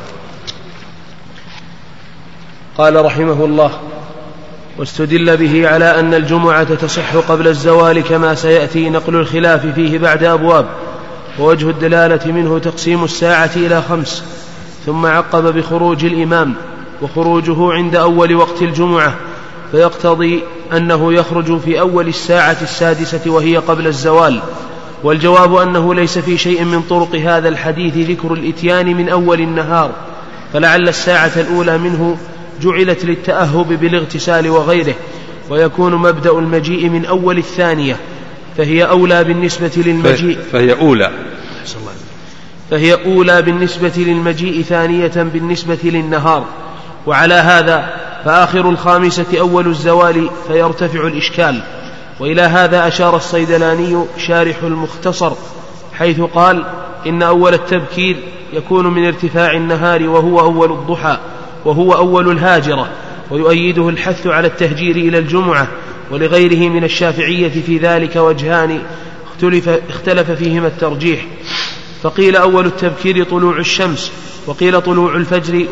قال رحمه الله: واستدل به على أن الجمعة تصح قبل الزوال، كما سيأتي نقل الخلاف فيه بعد أبواب. ووجه الدلالة منه تقسيم الساعة إلى خمس، ثم عقب بخروج الإمام، وخروجه عند أول وقت الجمعة، فيقتضي أنه يخرج في أول الساعة السادسة وهي قبل الزوال. والجواب أنه ليس في شيء من طرق هذا الحديث ذكر الإتيان من أول النهار، فلعل الساعة الأولى منه جعلت للتأهب بالاغتسال وغيره، ويكون مبدأ المجيء من أول الثانية، فهي أولى بالنسبة للمجيء فهي أولى فهي أولى بالنسبة للمجيء ثانية بالنسبة للنهار. وعلى هذا فآخر الخامسة أول الزوال فيرتفع الإشكال. وإلى هذا أشار الصيدلاني شارح المختصر، حيث قال: إن أول التبكير يكون من ارتفاع النهار، وهو أول الضحى، وهو أول الهاجرة. ويؤيده الحث على التهجير إلى الجمعة. ولغيره من الشافعية في ذلك وجهان اختلف, اختلف فيهما الترجيح، فقيل أول التبكير طلوع الشمس، وقيل طلوع الفجر،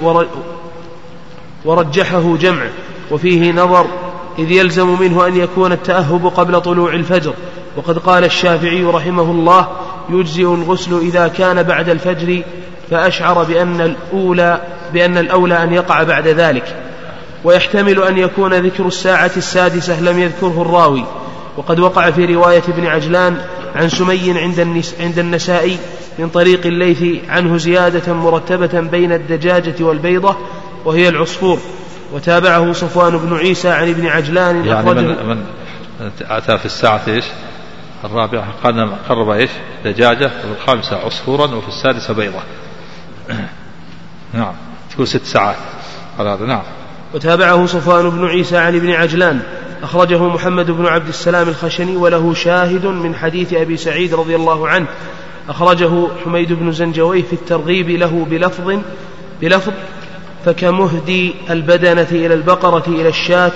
ورجحه جمع، وفيه نظر، إذ يلزم منه أن يكون التأهب قبل طلوع الفجر. وقد قال الشافعي رحمه الله: يجزئ الغسل إذا كان بعد الفجر، فأشعر بأن الأولى, بأن الأولى أن يقع بعد ذلك. ويحتمل أن يكون ذكر الساعة السادسة لم يذكره الراوي. وقد وقع في رواية ابن عجلان عن سمي عند النسائي من طريق الليث عنه زيادة مرتبة بين الدجاجة والبيضة، وهي العصفور. وتابعه صفوان بن عيسى عن ابن عجلان. يعني من, من أتى في الساعة إيش الرابعة قرب إيش دجاجة، وفي الخامسة عصفورا، وفي السادسة بيضة. نعم، تكون ست ساعات. على هذا. نعم. وتابعه صفوان بن عيسى عن ابن عجلان أخرجه محمد بن عبد السلام الخشني وله شاهد من حديث أبي سعيد رضي الله عنه أخرجه حميد بن زنجوي في الترغيب له بلفظ بلفظ فكمهدي البدنة إلى البقرة إلى الشاة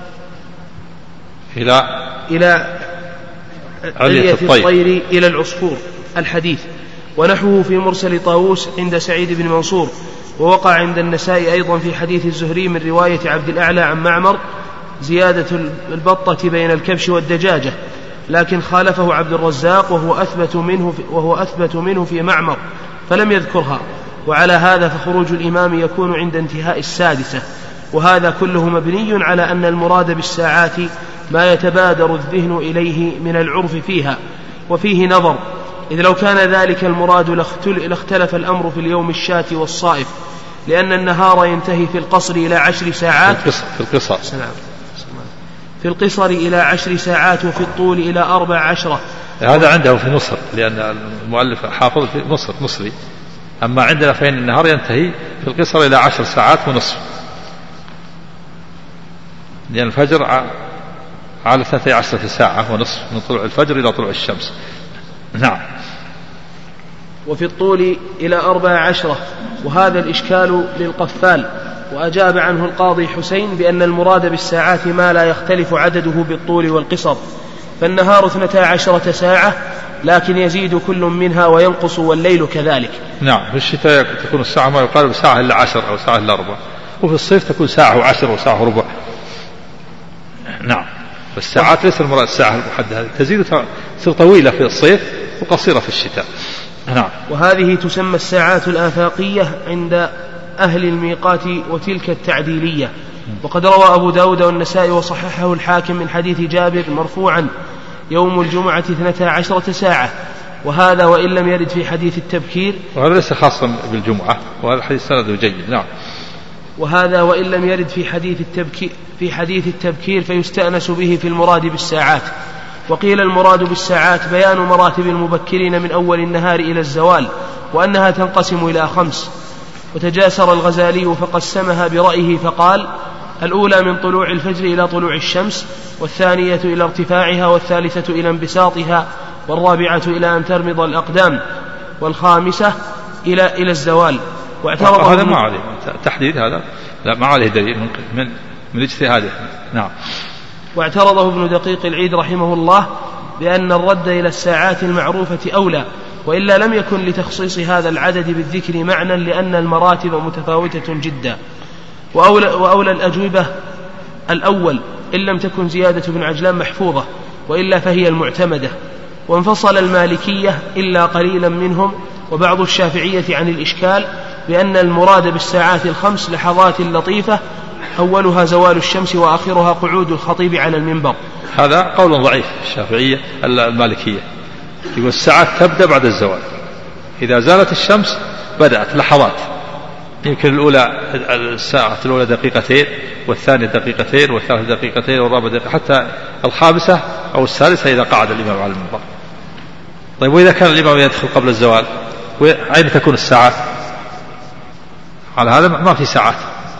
إلى إلى علية الطير إلى العصفور الحديث. ونحوه في مرسل طاووس عند سعيد بن منصور، ووقع عند النسائي أيضا في حديث الزهري من رواية عبد الأعلى عن معمر زيادة البطة بين الكبش والدجاجة، لكن خالفه عبد الرزاق وهو أثبت منه في, وهو أثبت منه في معمر فلم يذكرها. وعلى هذا فخروج الإمام يكون عند انتهاء السادسة، وهذا كله مبني على أن المراد بالساعات ما يتبادر الذهن إليه من العرف فيها، وفيه نظر، إذ لو كان ذلك المراد لاختلف الأمر في اليوم الشاتي والصائف، لأن النهار ينتهي في القصر إلى عشر ساعات في القصر في القصر إلى عشر ساعات وفي الطول إلى أربع عشرة. هذا عنده في مصر، لأن المؤلف حافظ في مصر مصري. أما عندنا فإن النهار ينتهي في القصر إلى عشر ساعات ونصف، لأن الفجر على ثلاثة عشرة ساعة ونصف من طلوع الفجر إلى طلوع الشمس. نعم. وفي الطول إلى أربع عشرة، وهذا الإشكال للقفال، وأجاب عنه القاضي حسين بأن المراد بالساعات ما لا يختلف عدده بالطول والقصر، فالنهار اثنتا عشرة ساعة لكن يزيد كل منها وينقص، والليل كذلك. نعم. في الشتاء تكون الساعة ما يقارب ساعة إلا عشر أو ساعة إلا ربع، وفي الصيف تكون ساعة وعشر وساعة وربع. نعم. فالساعات ليس المراد الساعة المحددة، تزيد تصير طويلة في الصيف وقصيرة في الشتاء. نعم. وهذه تسمى الساعات الآفاقية عند أهل الميقات وتلك التعديلية. وقد روى أبو داود والنسائي وصححه الحاكم من حديث جابر مرفوعا يوم الجمعة اثنتا عشرة ساعة، وهذا وإن لم يرد في حديث التبكير، وهذا ليس خاصا بالجمعة، وهذا الحديث سنده جيد. نعم. وهذا وإن لم يرد في حديث التبكير في حديث التبكير فيستأنس به في المراد بالساعات. وقيل المراد بالساعات بيان مراتب المبكرين من أول النهار إلى الزوال، وأنها تنقسم إلى خمس. وتجاسر الغزالي فقسمها برأيه فقال: الأولى من طلوع الفجر إلى طلوع الشمس، والثانية إلى ارتفاعها، والثالثة إلى انبساطها، والرابعة إلى أن ترمض الأقدام، والخامسة إلى إلى الزوال. واعترض هذا ما عليه تحديد، هذا لا ما عليه دليل من من, من اجتهاده. نعم. واعترضه ابن دقيق العيد رحمه الله بأن الرد إلى الساعات المعروفة أولى، وإلا لم يكن لتخصيص هذا العدد بالذكر معنى، لأن المراتب متفاوتة جدا. وأولى, وأولى الأجوبة الأول إن لم تكن زيادة ابن عجلان محفوظة، وإلا فهي المعتمدة. وانفصل المالكية إلا قليلا منهم وبعض الشافعية عن الإشكال بأن المراد بالساعات الخمس لحظات لطيفة أولها زوال الشمس وآخرها قعود الخطيب على المنبر. هذا قول ضعيف الشافعية المالكية، يقول الساعات تبدأ بعد الزوال، إذا زالت الشمس بدأت لحظات، يمكن الأولى الساعة الأولى دقيقتين، والثانية دقيقتين، والثالثة دقيقتين، والرابعة دقيقة، حتى الخامسة أو السادسة إذا قعد الإمام على المنبر. طيب وإذا كان الإمام يدخل قبل الزوال أين تكون الساعات؟ على هذا ما في ساعات،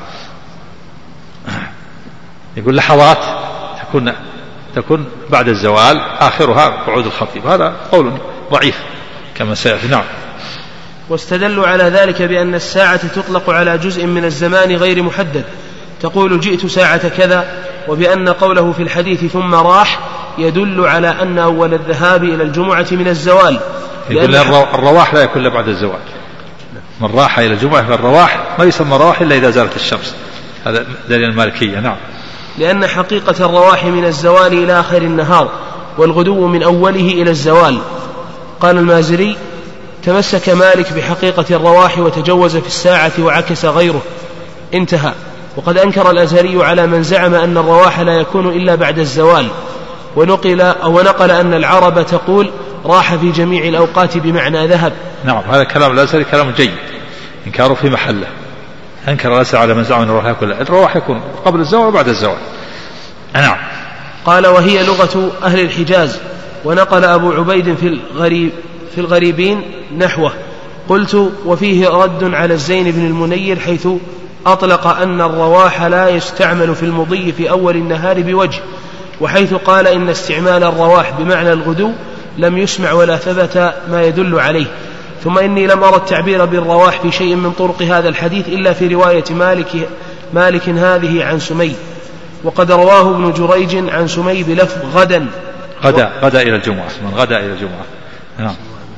يقول لحظات تكون تكون بعد الزوال آخرها قعود الخطيب. هذا قول ضعيف كما سيأتي. نعم. واستدلوا على ذلك بأن الساعة تطلق على جزء من الزمان غير محدد، تقول جئت ساعة كذا، وبأن قوله في الحديث ثم راح يدل على أن أول الذهاب إلى الجمعة من الزوال. يقول الرواح لا يكون بعد الزوال، من راح إلى الجمعة فالرواح ما يسمى رواح إلا إذا زالت الشمس، هذا دليل المالكية. نعم. لأن حقيقة الرواح من الزوال إلى آخر النهار، والغدو من أوله إلى الزوال. قال المازري: تمسك مالك بحقيقة الرواح وتجوز في الساعة وعكس غيره. انتهى. وقد أنكر الأزهري على من زعم أن الرواح لا يكون إلا بعد الزوال، ونقل أو نقل أن العرب تقول راح في جميع الأوقات بمعنى ذهب. نعم. هذا كلام الأزهري كلام جيد، إنكاره في محله. أنكر الأزهري على من زعم أن الرواح يكون الرواح يكون قبل الزوال وبعد الزوال. نعم. قال: وهي لغة أهل الحجاز. ونقل أبو عبيد في الغريب في الغريبين نحوه. قلت: وفيه رد على الزين بن المنير حيث أطلق أن الرواح لا يستعمل في المضي في أول النهار بوجه، وحيث قال إن استعمال الرواح بمعنى الغدو لم يسمع ولا ثبت ما يدل عليه. ثم إني لم أرى التعبير بالرواح في شيء من طرق هذا الحديث إلا في رواية مالك, مالك هذه عن سمي، وقد رواه ابن جريج عن سمي بلفظ غدا غدا غدا إلى الجمعة، من غدا إلى الجمعة نعم.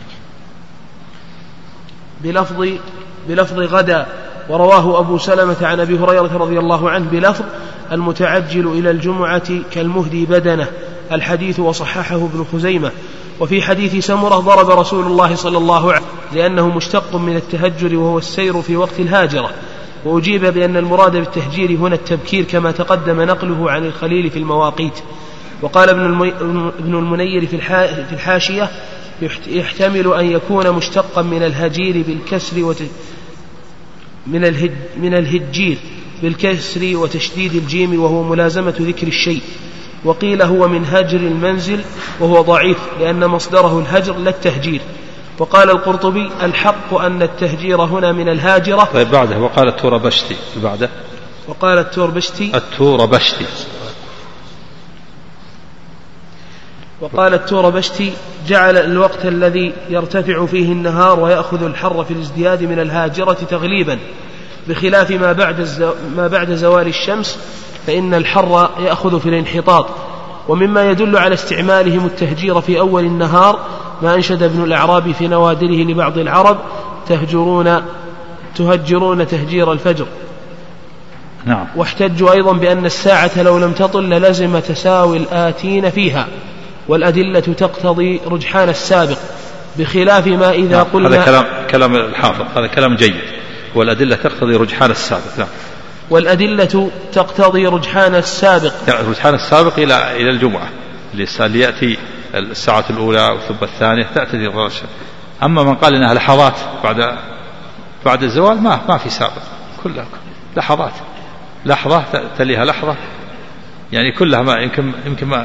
بلفظ بلفظ غدا، ورواه أبو سلمة عن أبي هريرة رضي الله عنه بلفظ المتعجل إلى الجمعة كالمهدي بدنه الحديث، وصححه ابن خزيمة. وفي حديث سمرة ضرب رسول الله صلى الله عليه وسلم لأنه مشتق من التهجر وهو السير في وقت الهاجرة، وأجيب بأن المراد بالتهجير هنا التبكير كما تقدم نقله عن الخليل في المواقيت. وقال ابن المنير في الحاشية يحتمل أن يكون مشتقا من الهجير بالكسر وت... من, الهج... من الهجير بالكسر وتشديد الجيم، وهو ملازمة ذكر الشيء. وقيل هو من هجر المنزل، وهو ضعيف لأن مصدره الهجر لا التهجير. وقال القرطبي الحق أن التهجير هنا من الهاجرة. طيب بعده وقال التوربشتي بعده وقال التوربشتي التوربشتي وقال التوربشتي جعل الوقت الذي يرتفع فيه النهار ويأخذ الحر في الازدياد من الهاجرة تغليبا، بخلاف ما بعد, الزو... ما بعد زوال الشمس فإن الحر يأخذ في الانحطاط. ومما يدل على استعمالهم التهجير في أول النهار ما أنشد ابن الأعرابي في نوادره لبعض العرب تهجرون تهجرون تهجير الفجر. نعم. واحتجوا أيضا بأن الساعة لو لم تطل للزم تساوي الآتين فيها، والأدلة تقتضي رجحان السابق، بخلاف ما إذا نعم. قلنا هذا كلام, كلام الحافظ، هذا كلام جيد. والأدلة تقتضي رجحان السابق. نعم. والأدلة تقتضي رجحان السابق رجحان السابق إلى إلى الجمعة اللي يأتي الساعة الأولى ثم الثانية تأتي الرشد. أما من قال إنها لحظات بعد بعد الزوال ما ما في سابق، كلها لحظات، لحظة تليها لحظة، يعني كلها ما يمكن يمكن ما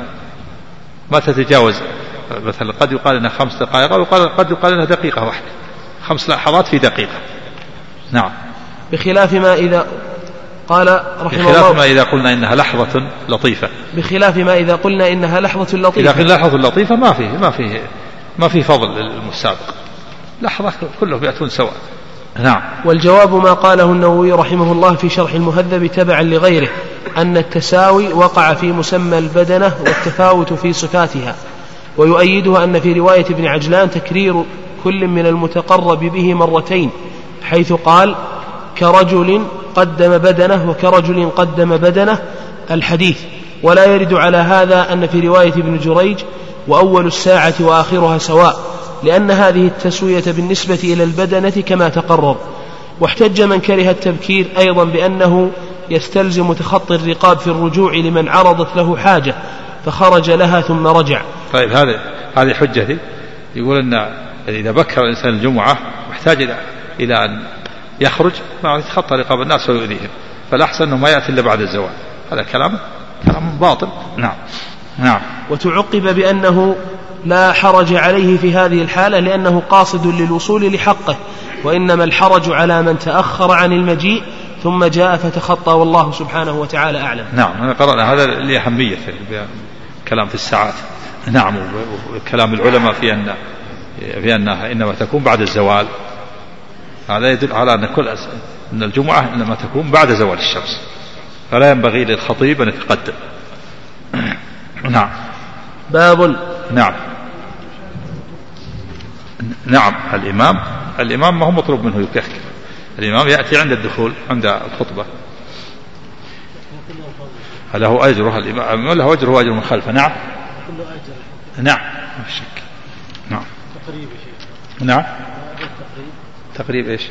ما تتجاوز. مثلا قد يقال إنها خمس دقائق أو قد يقال إنها دقيقة واحدة، خمس لحظات في دقيقة. نعم. بخلاف ما إذا قال رحمه الله بخلاف ما إذا قلنا إنها لحظة لطيفة بخلاف ما إذا قلنا إنها لحظة لطيفة إذا قلنا لحظة لطيفة ما فيه ما فيه ما فيه فضل للمسابق، لحظة كلهم يأتون سواء. نعم. والجواب ما قاله النووي رحمه الله في شرح المهذب تبعا لغيره، أن التساوي وقع في مسمى البدنة والتفاوت في صفاتها. ويؤيدها أن في رواية ابن عجلان تكرير كل من المتقرب به مرتين، حيث قال كرجل قدم بدنه وكرجل قدم بدنه الحديث. ولا يرد على هذا أن في رواية ابن جريج وأول الساعة وآخرها سواء، لأن هذه التسوية بالنسبة إلى البدنة كما تقرر. واحتج من كره التبكير أيضا بأنه يستلزم تخطي الرقاب في الرجوع لمن عرضت له حاجة فخرج لها ثم رجع. طيب هذه هذه حجتي، يقول أن إذا بكر الإنسان الجمعة محتاج إلى إلى أن يخرج ما يتخطى رقاب الناس ويؤذيهم، فالأحسن أنه ما يأتي إلا بعد الزوال. هذا كلام كلام باطل. نعم. نعم. وتعقب بأنه لا حرج عليه في هذه الحالة لأنه قاصد للوصول لحقه، وإنما الحرج على من تأخر عن المجيء ثم جاء فتخطى، والله سبحانه وتعالى أعلم. نعم. أنا قرأنا هذا لأهمية كلام في الساعات. نعم. وكلام العلماء في أن في أنها إنما تكون بعد الزوال، هذا يدل على أن كل أن الجمعة إنما تكون بعد زوال الشمس، فلا ينبغي للخطيب أن يتقدم. نعم. باب. نعم. نعم. الإمام الإمام ما هو مطلوب منه يكهكر، الإمام يأتي عند الدخول عند الخطبة، له أجره الإمام، له أجره وأجر من خلفه. نعم. نعم. ما شك. نعم. نعم. تقريب إيش؟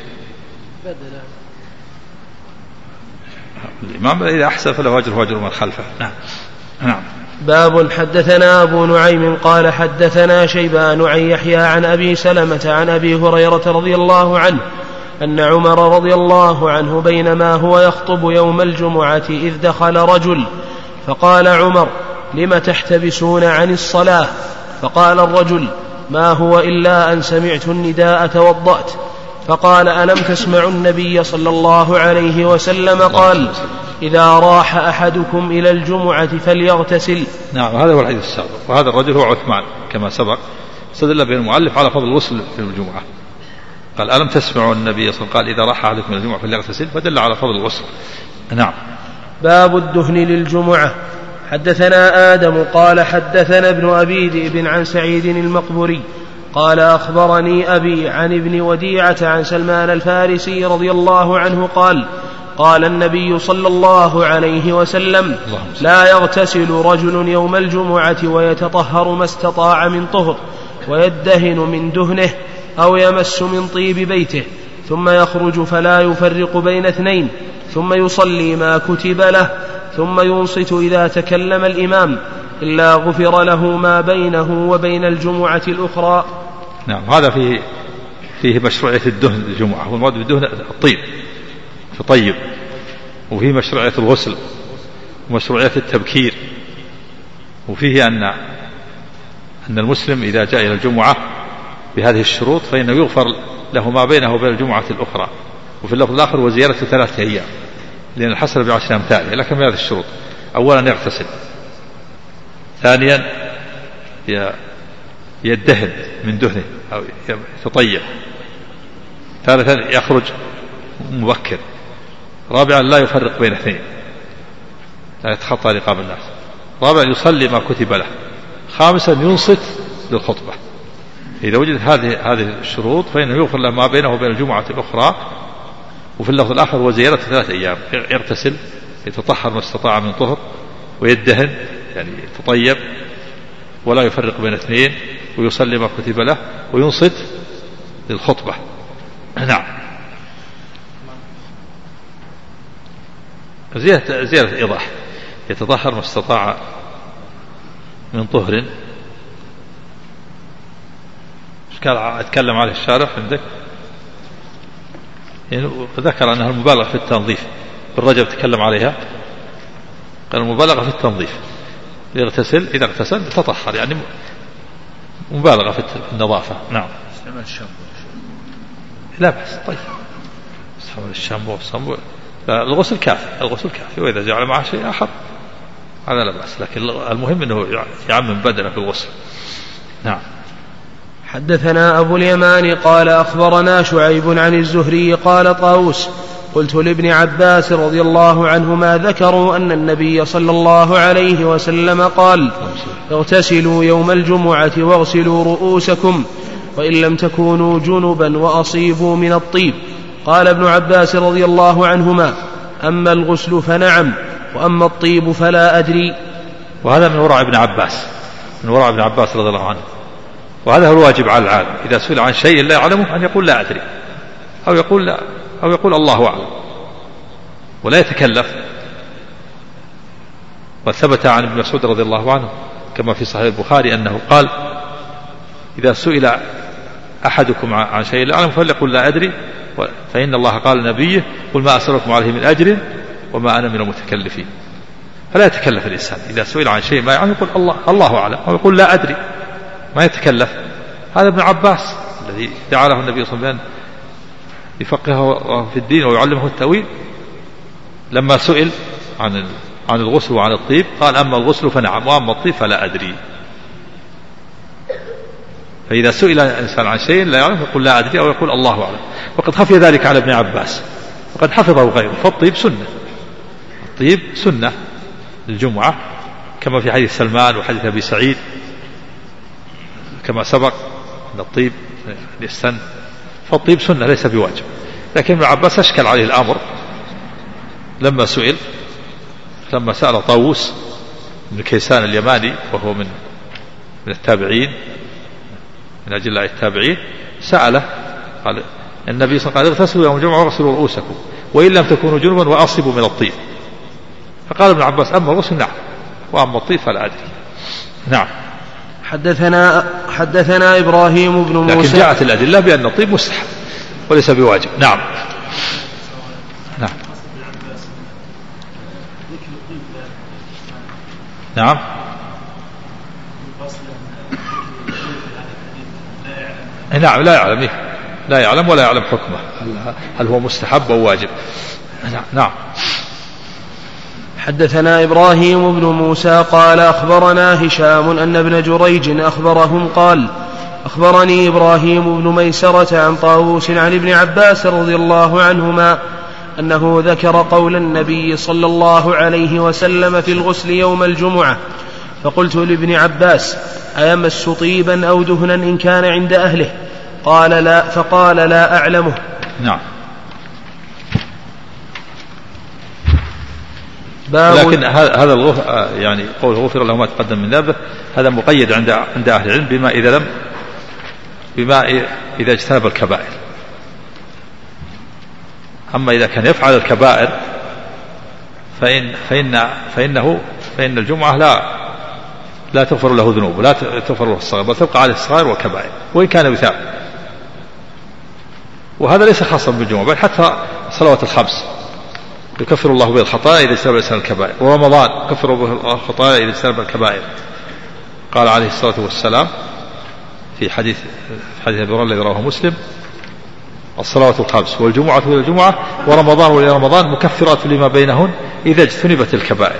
الإمام إذا أحسن فله أجر وأجر من خلفه. نعم. نعم. باب. حدثنا أبو نعيم قال حدثنا شيبان عن يحيى عن أبي سلمة عن أبي هريرة رضي الله عنه أن عمر رضي الله عنه بينما هو يخطب يوم الجمعة إذ دخل رجل فقال عمر لم تحتبسون عن الصلاة؟ فقال الرجل ما هو إلا أن سمعت النداء توضأت. فقال ألم تسمعوا النبي صلى الله عليه وسلم قال إذا راح أحدكم إلى الجمعة فليغتسل. نعم هذا هو الحديث السابق. وهذا الرجل هو عثمان كما سبق، استدل به المؤلف على فضل الغسل في الجمعة. قال ألم تسمعوا النبي صلى الله عليه وسلم قال إذا راح أحدكم إلى الجمعة فليغتسل، فدل على فضل الغسل. نعم. باب الدهن للجمعة. حدثنا آدم قال حدثنا ابن أبي ذئب عن سعيد المقبري قال أخبرني أبي عن ابن وديعة عن سلمان الفارسي رضي الله عنه قال قال النبي صلى الله عليه وسلم لا يغتسل رجل يوم الجمعة ويتطهر ما استطاع من طهر ويدهن من دهنه أو يمس من طيب بيته ثم يخرج فلا يفرق بين اثنين ثم يصلي ما كتب له ثم ينصت إذا تكلم الإمام إلا غفر له ما بينه وبين الجمعة الأخرى. نعم هذا فيه فيه مشروعية الدهن الجمعة، والمراد بالدهن الطيب تطيب، وفيه مشروعية الغسل ومشروعية التبكير، وفيه أن أن المسلم إذا جاء إلى الجمعة بهذه الشروط فإنه يغفر له ما بينه وبين الجمعة الأخرى. وفي اللفظ الآخر وزيادة ثلاثة أيام، لأن الحسنة بعشر أمثالها، لكن بهذه الشروط: أولا يغتسل، ثانيا يدهن من دهنه أو يتطيب، ثالثا يخرج مبكر، رابعا لا يفرق بين اثنين لا يتخطى رقاب الناس، رابعا يصلي ما كتب له، خامسا ينصت للخطبة. إذا وجدت هذه هذه الشروط فإنه يغفر له ما بينه وبين الجمعة الأخرى. وفي اللفظ الآخر وزيادة ثلاثة أيام، يغتسل يتطهر ما استطاع من طهر، ويدهن يعني يتطيب ولا يفرق بين اثنين، ويصلي ما كتب له، وينصت للخطبة. نعم. زيادة, زيادة إيضاح: يتطهر ما استطاع من طهر. قال أتكلم عليه الشارح عندك، يعني ذكر أنها المبالغة في التنظيف، بالرجب تكلم عليها، قال المبالغة في التنظيف، يغتسل إذا اغتسل تطهر، يعني مبالغة في النظافة. نعم. استعمال الشامبو لا بأس، طيب استعمال الشامبو والصنبو، الغسل كافي، الغسل كافي، وإذا جعل معه شيء آخر هذا لا بأس، لكن المهم أنه يعمم بدنه في الغسل. نعم. حدثنا أبو اليمان قال أخبرنا شعيب عن الزهري قال طاووس قلت لابن عباس رضي الله عنهما ذكروا أن النبي صلى الله عليه وسلم قال اغتسلوا يوم الجمعة واغسلوا رؤوسكم وإن لم تكونوا جنبا وأصيبوا من الطيب. قال ابن عباس رضي الله عنهما أما الغسل فنعم وأما الطيب فلا أدري. وهذا من ورع ابن عباس، من ورع ابن عباس رضي الله عنه، وهذا هو الواجب على العالم إذا سئل عن شيء لا يعلمه أن يقول لا أدري، أو يقول لا، أو يقول الله أعلم، ولا يتكلف. وثبت عن ابن مسعود رضي الله عنه كما في صحيح البخاري أنه قال إذا سئل أحدكم عن شيء لا يعلم فليقل لا أدري، فإن الله قال لنبيه قل ما أسألكم عليه من أجر وما أنا من المتكلفين. فلا يتكلف الإنسان إذا سئل عن شيء ما يعلم يقول الله, الله أعلم، أو يقول لا أدري، ما يتكلف. هذا ابن عباس الذي دعا له النبي صلى الله عليه وسلم يفقهه في الدين ويعلمه التأويل، لما سئل عن عن الغسل وعن الطيب قال أما الغسل فنعم وأما الطيب فلا أدري. فإذا سئل الإنسان عن شيء لا يعلم يقول لا أدري، أو يقول الله أعلم. وقد خفي ذلك على ابن عباس وقد حفظه غيره. فالطيب سنة، الطيب سنة للجمعة كما في حديث سلمان وحديث أبي سعيد كما سبق أن الطيب يستن، فالطيب سنة ليس بواجب. لكن ابن عباس أشكل عليه الأمر لما سئل، لما سأل طاووس بن كيسان اليماني وهو من من التابعين من أجلاء التابعين، سأله قال النبي صلى الله عليه وسلم قال اغتسلوا يوم الجمعة واغسلوا رؤوسكم وإن لم تكونوا جنبا وأصبوا من الطيب. فقال ابن عباس أما الغسل نعم وأما الطيب فلا أدري. نعم. حدثنا حدثنا إبراهيم بن موسى، لكن جاءت الأدلة بأن الطيب مستحب وليس بواجب. نعم. نعم. نعم. نعم لا يعلم لا يعلم ولا يعلم حكمه، هل هو مستحب أو واجب. نعم. حدثنا إبراهيم بن موسى قال أخبرنا هشام أن ابن جريج أخبرهم قال أخبرني إبراهيم بن ميسرة عن طاووس عن ابن عباس رضي الله عنهما أنه ذكر قول النبي صلى الله عليه وسلم في الغسل يوم الجمعة، فقلت لابن عباس أيمس طيبا أو دهنا إن كان عند أهله؟ قال لا، فقال لا أعلمه. نعم. لكن هذا الغفر يعني قول غفر له ما تقدم من ذنبه هذا مقيد عند عند أهل العلم بما إذا لم بما إذا اجتنب الكبائر. أما إذا كان يفعل الكبائر فإن فإن فإنه فإن الجمعة لا لا تغفر له ذنوب ولا تغفر له الصغائر، بل تبقى عليه الصغائر والكبائر وإن كان يثاب. وهذا ليس خاصا بالجمعة بل حتى الصلوات الخمس يكفر الله به الخطايا إذا اجتنب الإنسان الكبائر، ورمضان يكفر به الخطايا إذا اجتنب الكبائر. قال عليه الصلاة والسلام في حديث حديث أبي هريرة الذي رواه مسلم: الصلوات الخمس والجمعة إلى الجمعة ورمضان إلى رمضان مكفرات لما بينهن إذا اجتنبت الكبائر.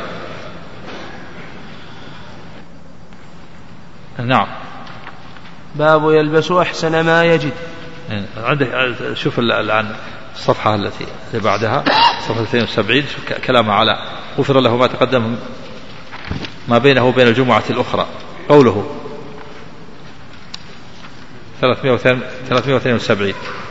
نعم. باب يلبس أحسن ما يجد. عندك شوف الآن الصفحة التي بعدها صفحة اثنين وسبعين كلام على غفر له ما تقدم ما بينه وبين الجمعة الأخرى. قوله ثلاثمائة واثنين وسبعين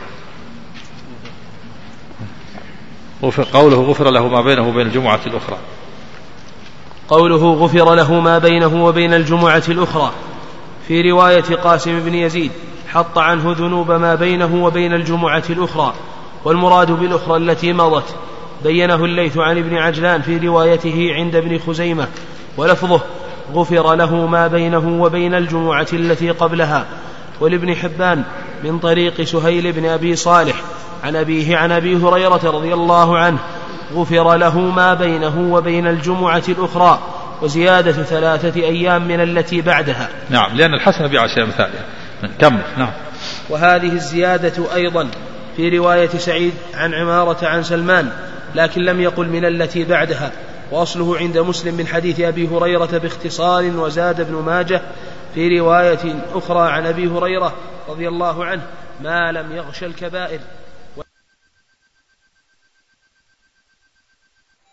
قوله غفر له ما بينه وبين الجمعة الأخرى. قوله غفر له ما بينه وبين الجمعة الأخرى في رواية قاسم بن يزيد حط عنه ذنوب ما بينه وبين الجمعة الأخرى، والمراد بالأخرى التي مضت. بينه الليث عن ابن عجلان في روايته عند ابن خزيمة، ولفظه غفر له ما بينه وبين الجمعة التي قبلها. ولابن حبان من طريق سهيل بن أبي صالح عن أبيه عن أبي هريرة رضي الله عنه غفر له ما بينه وبين الجمعة الأخرى، وزيادة ثلاثة أيام من التي بعدها. نعم، لأن الحسن بعشر أمثالها. كمل. نعم. وهذه الزيادة أيضا في رواية سعيد عن عمارة عن سلمان، لكن لم يقل من التي بعدها، وأصله عند مسلم من حديث أبي هريرة باختصار. وزاد ابن ماجه في رواية أخرى عن أبي هريرة رضي الله عنه ما لم يغش الكبائر.